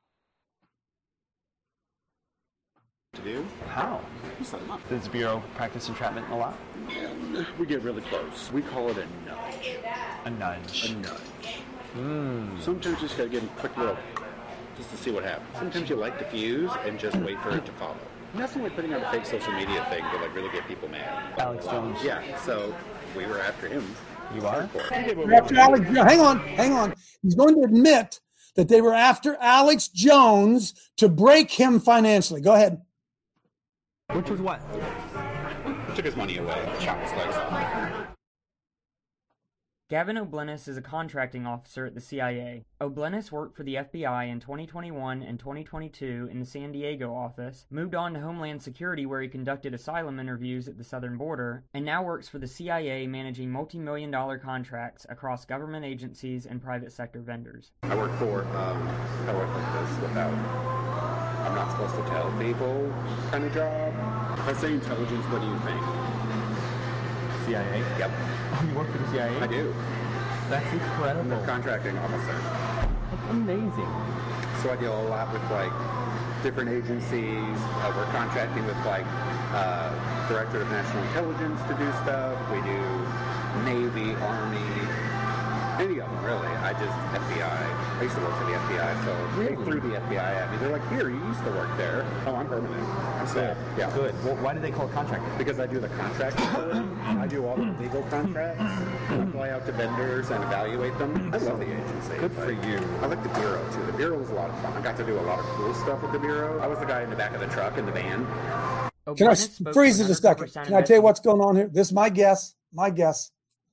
To do? How? You set them up. Does the Bureau practice entrapment a lot? Yeah, we get really close. We call it a nudge. A nudge. A nudge. Mm. Sometimes you just gotta give them a quick little, just to see what happens. Sometimes you like to fuse and just wait for it to follow. And that's when we're putting out a fake social media thing to like really get people mad. Alex Jones. Yeah, so we were after him. You are? We're after Alex. Hang on, hang on. He's going to admit that they were after Alex Jones to break him financially. Go ahead. Which was what? Took his money away, chopped his legs off. Gavin O'Blennis is a contracting officer at the C I A. O'Blennis worked for the F B I in twenty twenty-one and twenty twenty-two in the San Diego office, moved on to Homeland Security where he conducted asylum interviews at the southern border, and now works for the C I A managing multi-million dollar contracts across government agencies and private sector vendors. I work for, um, I work like this without, I'm not supposed to tell people kind of job. If I say intelligence, what do you think? C I A? Yep. You work for the C I A? I do. That's incredible. I'm a contracting officer. That's amazing. So I deal a lot with like different agencies. Uh, we're contracting with like uh, Director of National Intelligence to do stuff. We do Navy, Army, any of them really. I just F B I. I used to work for the F B I, so really? They threw the F B I at me. They're like, "Here, you used to work there." Oh, I'm permanent. So, yeah. Good. Well, why do they call it contracting? Because I do the contracting for them. I do all the legal contracts. I fly out to vendors and evaluate them. I love the agency. Good for you. I like the Bureau, too. The Bureau was a lot of fun. I got to do a lot of cool stuff with the Bureau. I was the guy in the back of the truck in the van. Can I freeze it a second? Can I tell you what's going on here? This is my guess. My guess.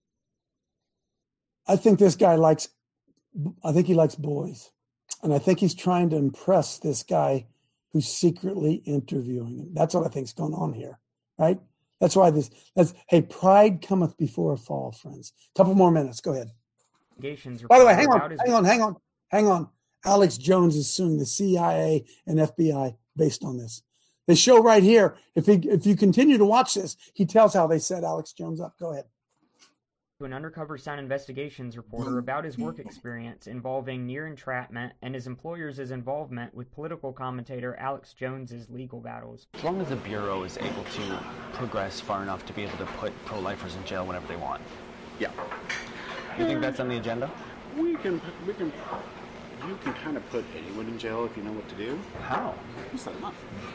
I think this guy likes, I think he likes boys. And I think he's trying to impress this guy who's secretly interviewing him. That's what I think's going on here, right? That's why this, that's, hey, pride cometh before a fall, friends. Couple more minutes. Go ahead. By the way, hang on, hang on, hang on, hang on. Alex Jones is suing the C I A and F B I based on this. They show right here, if he, if you continue to watch this, he tells how they set Alex Jones up. Go ahead. To an undercover Sound Investigations reporter about his work experience involving near entrapment and his employers' involvement with political commentator Alex Jones's legal battles. As long as the Bureau is able to progress far enough to be able to put pro-lifers in jail whenever they want. Yeah. You think that's on the agenda? We can, we can, you can kind of put anyone in jail if you know what to do. How? You set them up.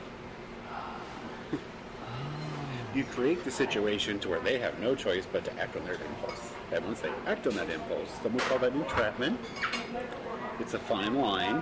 You create the situation to where they have no choice but to act on their impulse. And once they act on that impulse, then we call that entrapment. It's a fine line.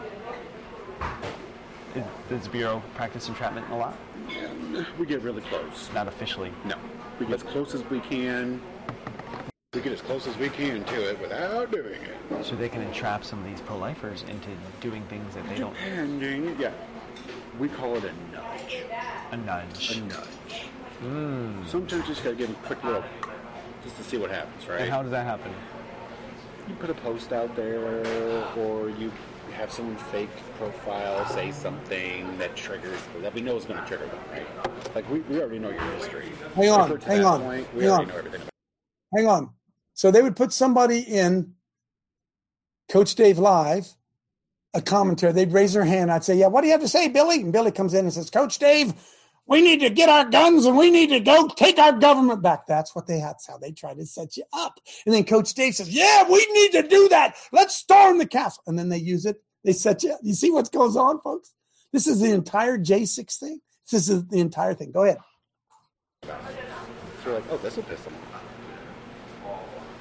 Is, does the Bureau practice entrapment a lot? Yeah, we get really close. Not officially? No. We get as close as we can. We get as close as we can to it without doing it. So they can entrap some of these pro-lifers into doing things that they don't... Depending, yeah. We call it a nudge. A nudge. A nudge. Mm. Sometimes you just gotta give them a quick little, just to see what happens, right? And how does that happen? You put a post out there, or you have someone fake profile, say something that triggers, that we know is going to trigger them, right? Like, we, we already know your history. Hang on, Like, to hang that on, point, we hang already on. know everything about Hang on. So they would put somebody in Coach Dave Live, a commentary. They'd raise their hand. I'd say, yeah, what do you have to say, Billy? And Billy comes in and says, Coach Dave, we need to get our guns and we need to go take our government back. That's what they that's how they try to set you up. And then Coach Dave says, yeah, we need to do that. Let's storm the castle. And then they use it. They set you up. You see what goes on, folks? This is the entire J six thing. This is the entire thing. Go ahead. So we're like, oh, this will piss them off.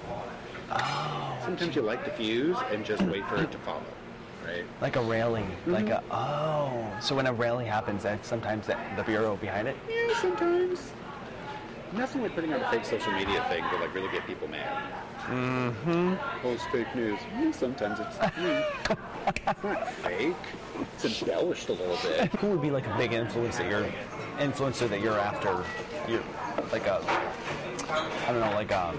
Oh, sometimes you like to fuse and just wait for it to follow, right? Like a rally, Mm-hmm. like a oh. So when a rally happens, that's sometimes the, the bureau behind it. Yeah, sometimes. Nothing like putting on a fake social media thing to like really get people mad. Mm-hmm. Oh, it's fake news. Yeah, sometimes it's, mm, it's not fake. It's embellished a little bit. Who would be like a big influence that you're influencer that you're after? You like a I don't know, like um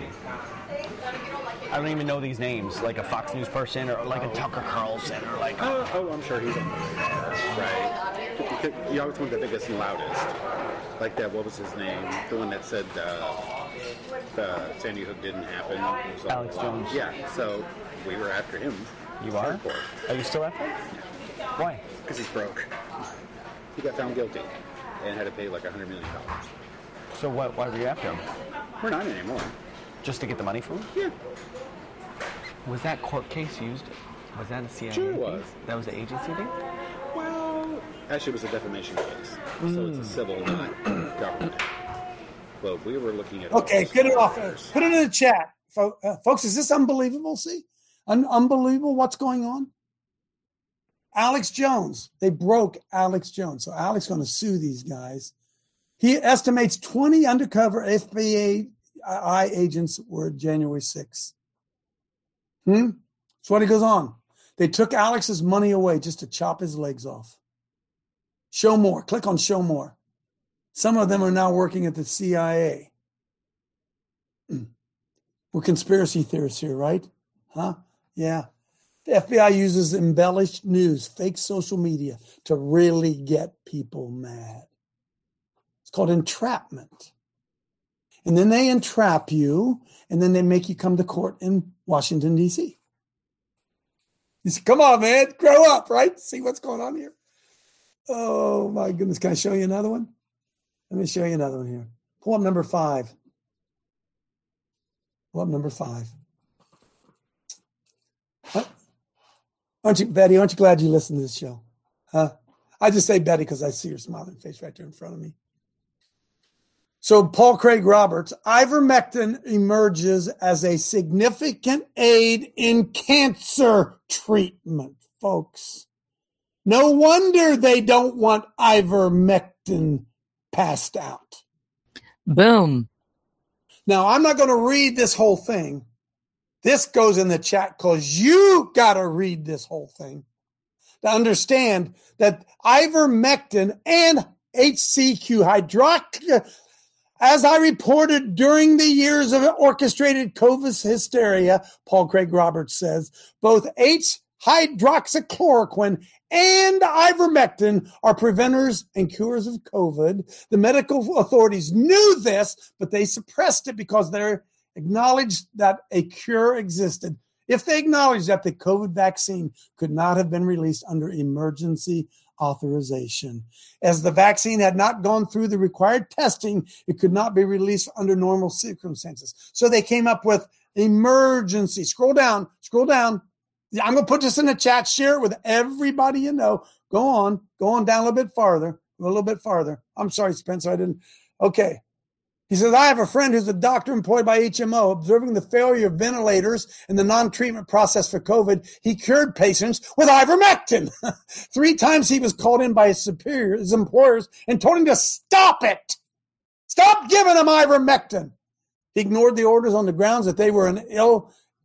I don't even know these names, like a Fox News person or like a Tucker Carlson or like oh, oh I'm sure he's on the radar, right? You always want the biggest and loudest. Like that, what was his name? The one that said uh, the Sandy Hook didn't happen. It was all Alex wrong. Jones. Yeah, so we were after him. You are? Hardcore. Are you still after him? Why? Because he's broke. He got found guilty and had to pay like a hundred million dollars. So what? Why were you after him? We're not anymore. Just to get the money from him? Yeah. Was that court case used? Was that a C I A? Sure it thing? was. That was the agency thing? Well, actually, it was a defamation case, so it's a civil, not government. But we were looking at Okay, get it off. Put it in the chat. Fo- uh, folks, is this unbelievable? See? Un- unbelievable what's going on? Alex Jones. They broke Alex Jones. So Alex is going to sue these guys. He estimates twenty undercover F B I agents were January sixth. Hmm? That's what he goes on. They took Alex's money away just to chop his legs off. Show more. Click on show more. Some of them are now working at the C I A. We're conspiracy theorists here, right? Huh? Yeah. The F B I uses embellished news, fake social media to really get people mad. It's called entrapment. And then they entrap you, and then they make you come to court in Washington, D C. You say, come on, man, grow up, right? See what's going on here? Oh, my goodness. Can I show you another one? Let me show you another one here. Pull up number five. Pull up number five. Huh? Aren't you, Betty, aren't you glad you listened to this show? Huh? I just say Betty because I see her smiling face right there in front of me. So Paul Craig Roberts, ivermectin emerges as a significant aid in cancer treatment, folks. No wonder they don't want ivermectin passed out. Boom. Now, I'm not going to read this whole thing. This goes in the chat because you got to read this whole thing to understand that ivermectin and H C Q, hydrox, as I reported during the years of orchestrated COVID hysteria, Paul Craig Roberts says, both H hydroxychloroquine and ivermectin are preventers and cures of COVID. The medical authorities knew this, but they suppressed it because they acknowledged that a cure existed. If they acknowledged that the COVID vaccine could not have been released under emergency authorization. As the vaccine had not gone through the required testing, it could not be released under normal circumstances. So they came up with emergency. Scroll down, scroll down. I'm going to put this in the chat, share it with everybody you know. Go on, go on down a little bit farther, a little bit farther. I'm sorry, Spencer, I didn't. Okay. He says, I have a friend who's a doctor employed by H M O. Observing the failure of ventilators and the non-treatment process for COVID, he cured patients with ivermectin. Three times he was called in by his superiors, his employers, and told him to stop it. Stop giving him ivermectin. He ignored the orders on the grounds that they were an ill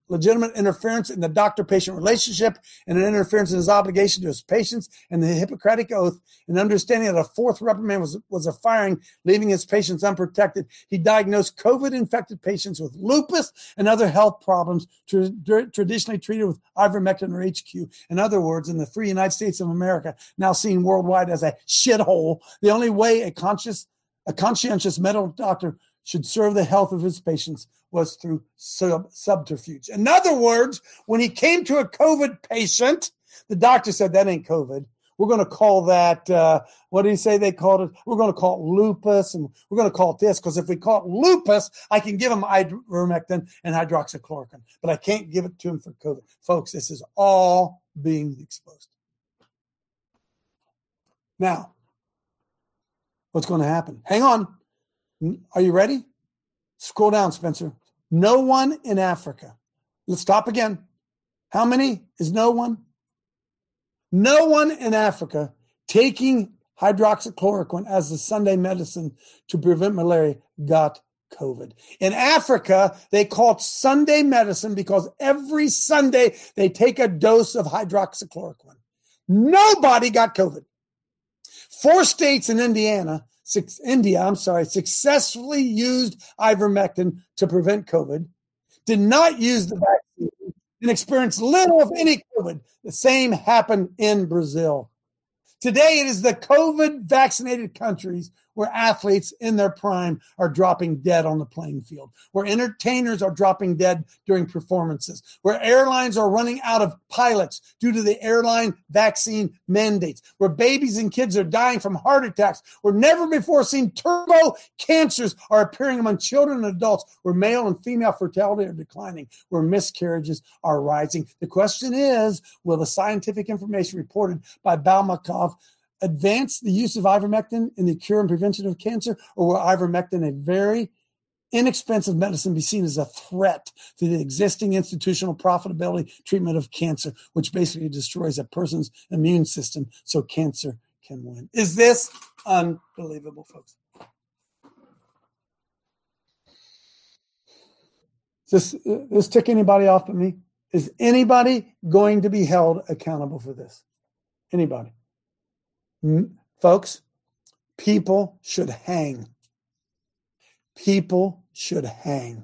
legitimate interference in the doctor-patient relationship and an interference in his obligation to his patients and the Hippocratic Oath, and understanding that a fourth reprimand was, was a firing, leaving his patients unprotected. He diagnosed COVID-infected patients with lupus and other health problems tra- traditionally treated with ivermectin or H Q. In other words, in the free United States of America, now seen worldwide as a shithole, the only way a conscious, a conscientious medical doctor should serve the health of his patients was through sub- subterfuge. In other words, when he came to a COVID patient, the doctor said, that ain't COVID. We're going to call that, uh, what did he say they called it? We're going to call it lupus, and we're going to call it this, because if we call it lupus, I can give him ivermectin and hydroxychloroquine, but I can't give it to him for COVID. Folks, this is all being exposed. Now, what's going to happen? Hang on. Are you ready? Scroll down, Spencer. No one in Africa. Let's stop again. How many is no one? No one in Africa taking hydroxychloroquine as the Sunday medicine to prevent malaria got COVID. In Africa, they call it Sunday medicine because every Sunday they take a dose of hydroxychloroquine. Nobody got COVID. Four states in Indiana Six, India, I'm sorry, successfully used ivermectin to prevent COVID, did not use the vaccine, and experienced little, if any, COVID. The same happened in Brazil. Today, it is the COVID-vaccinated countries where athletes in their prime are dropping dead on the playing field, where entertainers are dropping dead during performances, where airlines are running out of pilots due to the airline vaccine mandates, where babies and kids are dying from heart attacks, where never-before-seen turbo cancers are appearing among children and adults, where male and female fertility are declining, where miscarriages are rising. The question is, will the scientific information reported by Balmakov advance the use of ivermectin in the cure and prevention of cancer, or will ivermectin, a very inexpensive medicine, be seen as a threat to the existing institutional profitability treatment of cancer, which basically destroys a person's immune system so cancer can win? Is this unbelievable, folks? Does this, uh, this tick anybody off but me? Is anybody going to be held accountable for this? Anybody? Folks, people should hang. People should hang.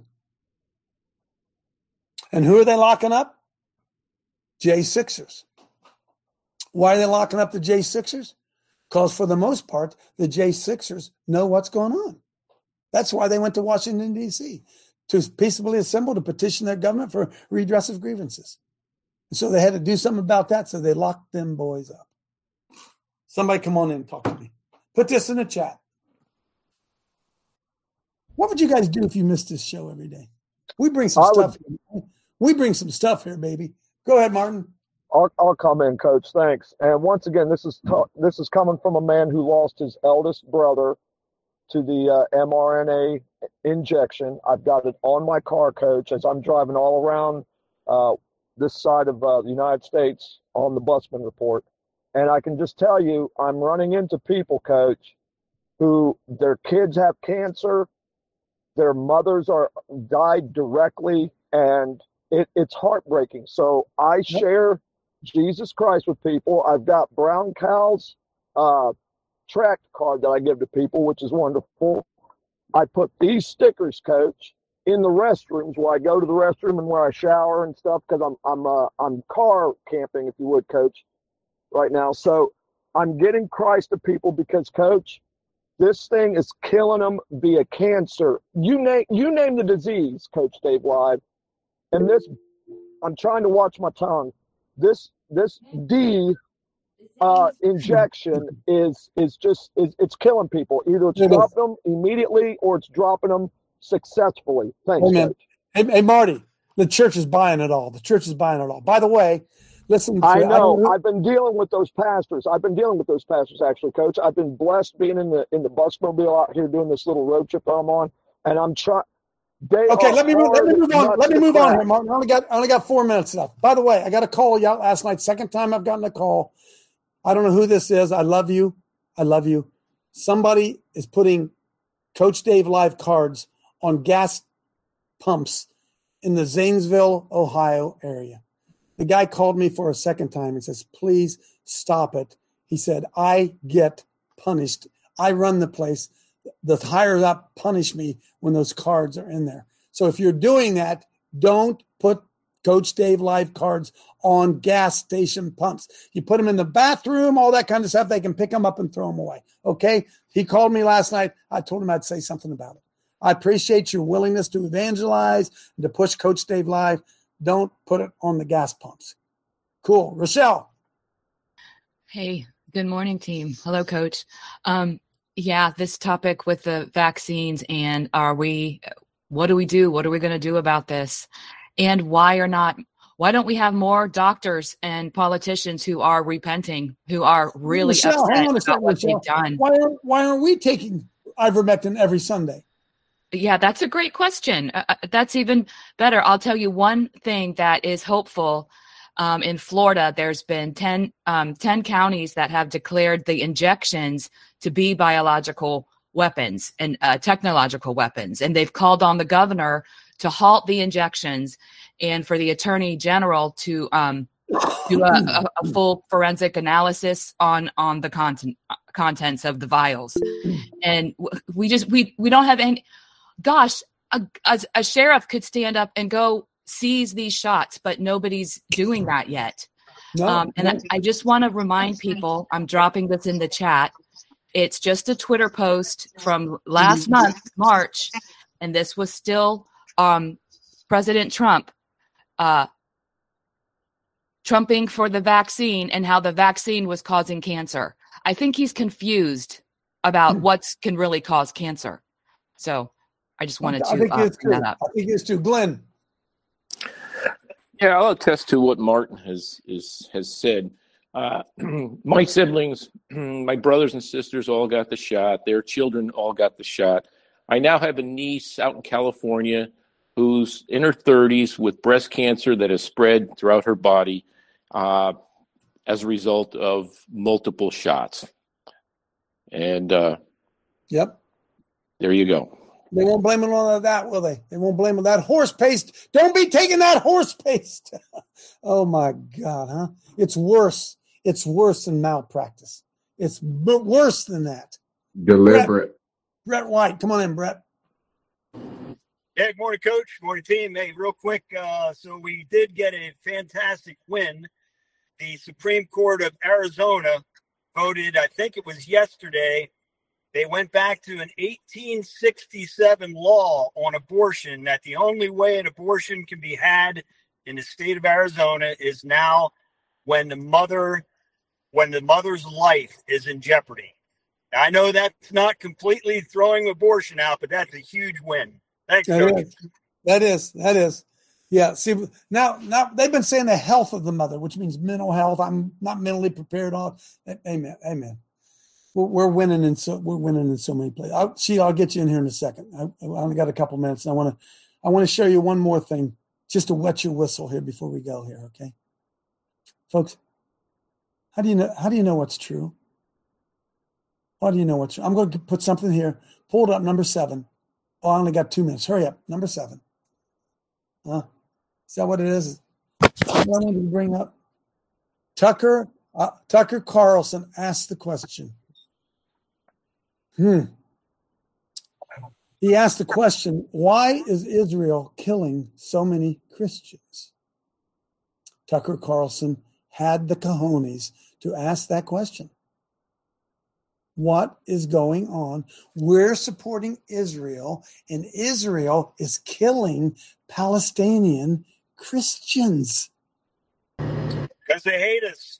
And who are they locking up? J sixers. Why are they locking up the J sixers? Because for the most part, the J sixers know what's going on. That's why they went to Washington, D C, to peaceably assemble to petition their government for redress of grievances. And so they had to do something about that, so they locked them boys up. Somebody come on in and talk to me. Put this in the chat. What would you guys do if you missed this show every day? We bring some I stuff. Would, we bring some stuff here, baby. Go ahead, Martin. I'll, I'll come in, Coach. Thanks. And once again, this is t- this is coming from a man who lost his eldest brother to the uh, mRNA injection. I've got it on my car, Coach, as I'm driving all around uh, this side of uh, the United States on the Busman Report. And I can just tell you, I'm running into people, Coach, who their kids have cancer, their mothers are died directly, and it, it's heartbreaking. So I share Jesus Christ with people. I've got Brown Cow's uh, tract card that I give to people, which is wonderful. I put these stickers, Coach, in the restrooms where I go to the restroom and where I shower and stuff, because I'm I'm uh, I'm car camping, if you would, Coach, right now. So I'm getting Christ to people because, Coach, this thing is killing them via cancer. You name you name the disease, Coach Dave Live, and this. I'm trying to watch my tongue. This this D uh, injection is is just is it's killing people. Either it's it dropping is. them immediately or it's dropping them successfully. Thanks, hey, man. Hey, hey, Marty, the church is buying it all. The church is buying it all. By the way, listen. To, I know. I I've been dealing with those pastors. I've been dealing with those pastors, actually, Coach. I've been blessed being in the in the busmobile out here doing this little road trip I'm on, and I'm trying. Okay, let me move, let me move on. Let me move on here, Martin. I only got I only got four minutes left. By the way, I got a call y'all last night. Second time I've gotten a call. I don't know who this is. I love you. I love you. Somebody is putting Coach Dave Live cards on gas pumps in the Zanesville, Ohio area. The guy called me for a second time and says, please stop it. He said, I get punished. I run the place. The higher up punish me when those cards are in there. So if you're doing that, don't put Coach Dave Live cards on gas station pumps. You put them in the bathroom, all that kind of stuff. They can pick them up and throw them away. Okay? He called me last night. I told him I'd say something about it. I appreciate your willingness to evangelize and to push Coach Dave Live. Don't put it on the gas pumps. Cool. Rochelle. Hey, good morning, team. Hello, Coach. Um, yeah, this topic with the vaccines and are we, what do we do? What are we going to do about this? And why are not, why don't we have more doctors and politicians who are repenting, who are really Rochelle, upset hang on a about second, what Rochelle. they've done? Why aren't, why aren't we taking ivermectin every Sunday? Yeah, that's a great question. Uh, that's even better. I'll tell you one thing that is hopeful. Um, in Florida, there's been ten, um, ten counties that have declared the injections to be biological weapons and uh, technological weapons. And they've called on the governor to halt the injections and for the attorney general to um, do a, a, a full forensic analysis on, on the content, contents of the vials. And we just, we, we don't have any, gosh, a, a, a sheriff could stand up and go seize these shots, but nobody's doing that yet. No, um, and no. I, I just want to remind people, I'm dropping this in the chat. It's just a Twitter post from last month, March, and this was still um, President Trump uh, trumping for the vaccine and how the vaccine was causing cancer. I think he's confused about what's can really cause cancer. So I just wanted I to think uh, it's bring true. that up. I think it's true. Glenn. Yeah, I'll attest to what Martin has is has said. Uh, my siblings, my brothers and sisters all got the shot. Their children all got the shot. I now have a niece out in California who's in her thirties with breast cancer that has spread throughout her body uh, as a result of multiple shots. And uh, Yep. there you go. They won't blame it on that, will they? They won't blame it on that horse paste. Don't be taking that horse paste. Oh, my God, huh? It's worse. It's worse than malpractice. It's b- worse than that. Deliberate. Brett, Brett White, come on in, Brett. Yeah, good morning, Coach. Good morning, team. Hey, real quick, uh, so we did get a fantastic win. The Supreme Court of Arizona voted, I think it was yesterday, they went back to an eighteen sixty-seven law on abortion, that the only way an abortion can be had in the state of Arizona is now when the mother, when the mother's life is in jeopardy. Now, I know that's not completely throwing abortion out, but that's a huge win. Thanks, That Coach. is. That is. That is. Yeah. See, now, now they've been saying the health of the mother, which means mental health. I'm not mentally prepared on. Amen. Amen. We're, we're winning in so we're winning in so many places. I'll, she, I'll get you in here in a second. I, I only got a couple minutes. And I want to, I want to show you one more thing, just to wet your whistle here before we go here. Okay, folks. How do you know? How do you know what's true? How do you know what's true? I'm going to put something here. Pull it up, number seven. Oh, I only got two minutes. Hurry up, number seven. Huh? Is that what it is? I wanted to bring up Tucker. Uh, Tucker Carlson asked the question. Hmm. He asked the question, why is Israel killing so many Christians? Tucker Carlson had the cojones to ask that question. What is going on? We're supporting Israel, and Israel is killing Palestinian Christians. Because they hate us.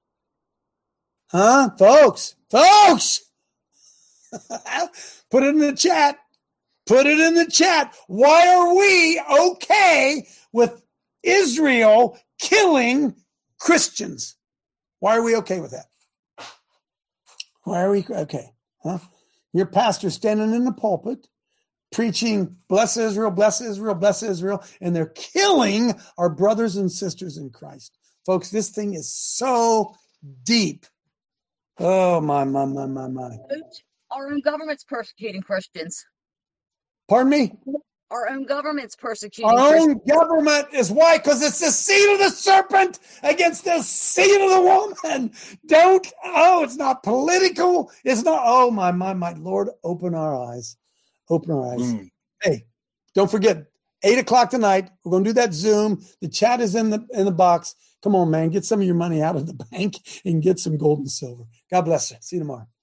Huh? Folks, folks, put it in the chat. Put it in the chat. Why are we okay with Israel killing Christians? Why are we okay with that? Why are we okay? Huh? Your pastor standing in the pulpit preaching, bless Israel, bless Israel, bless Israel, and they're killing our brothers and sisters in Christ. Folks, this thing is so deep. Oh, my, my, my, my, my. Our own government's persecuting Christians. Pardon me? Our own government's persecuting Our Christians. own government is why? Because it's the seed of the serpent against the seed of the woman. Don't, oh, it's not political. It's not, oh, my, my, my Lord, open our eyes. Open our eyes. Mm. Hey, don't forget, eight o'clock tonight, we're going to do that Zoom. The chat is in the in the box. Come on, man, get some of your money out of the bank and get some gold and silver. God bless you. See you tomorrow.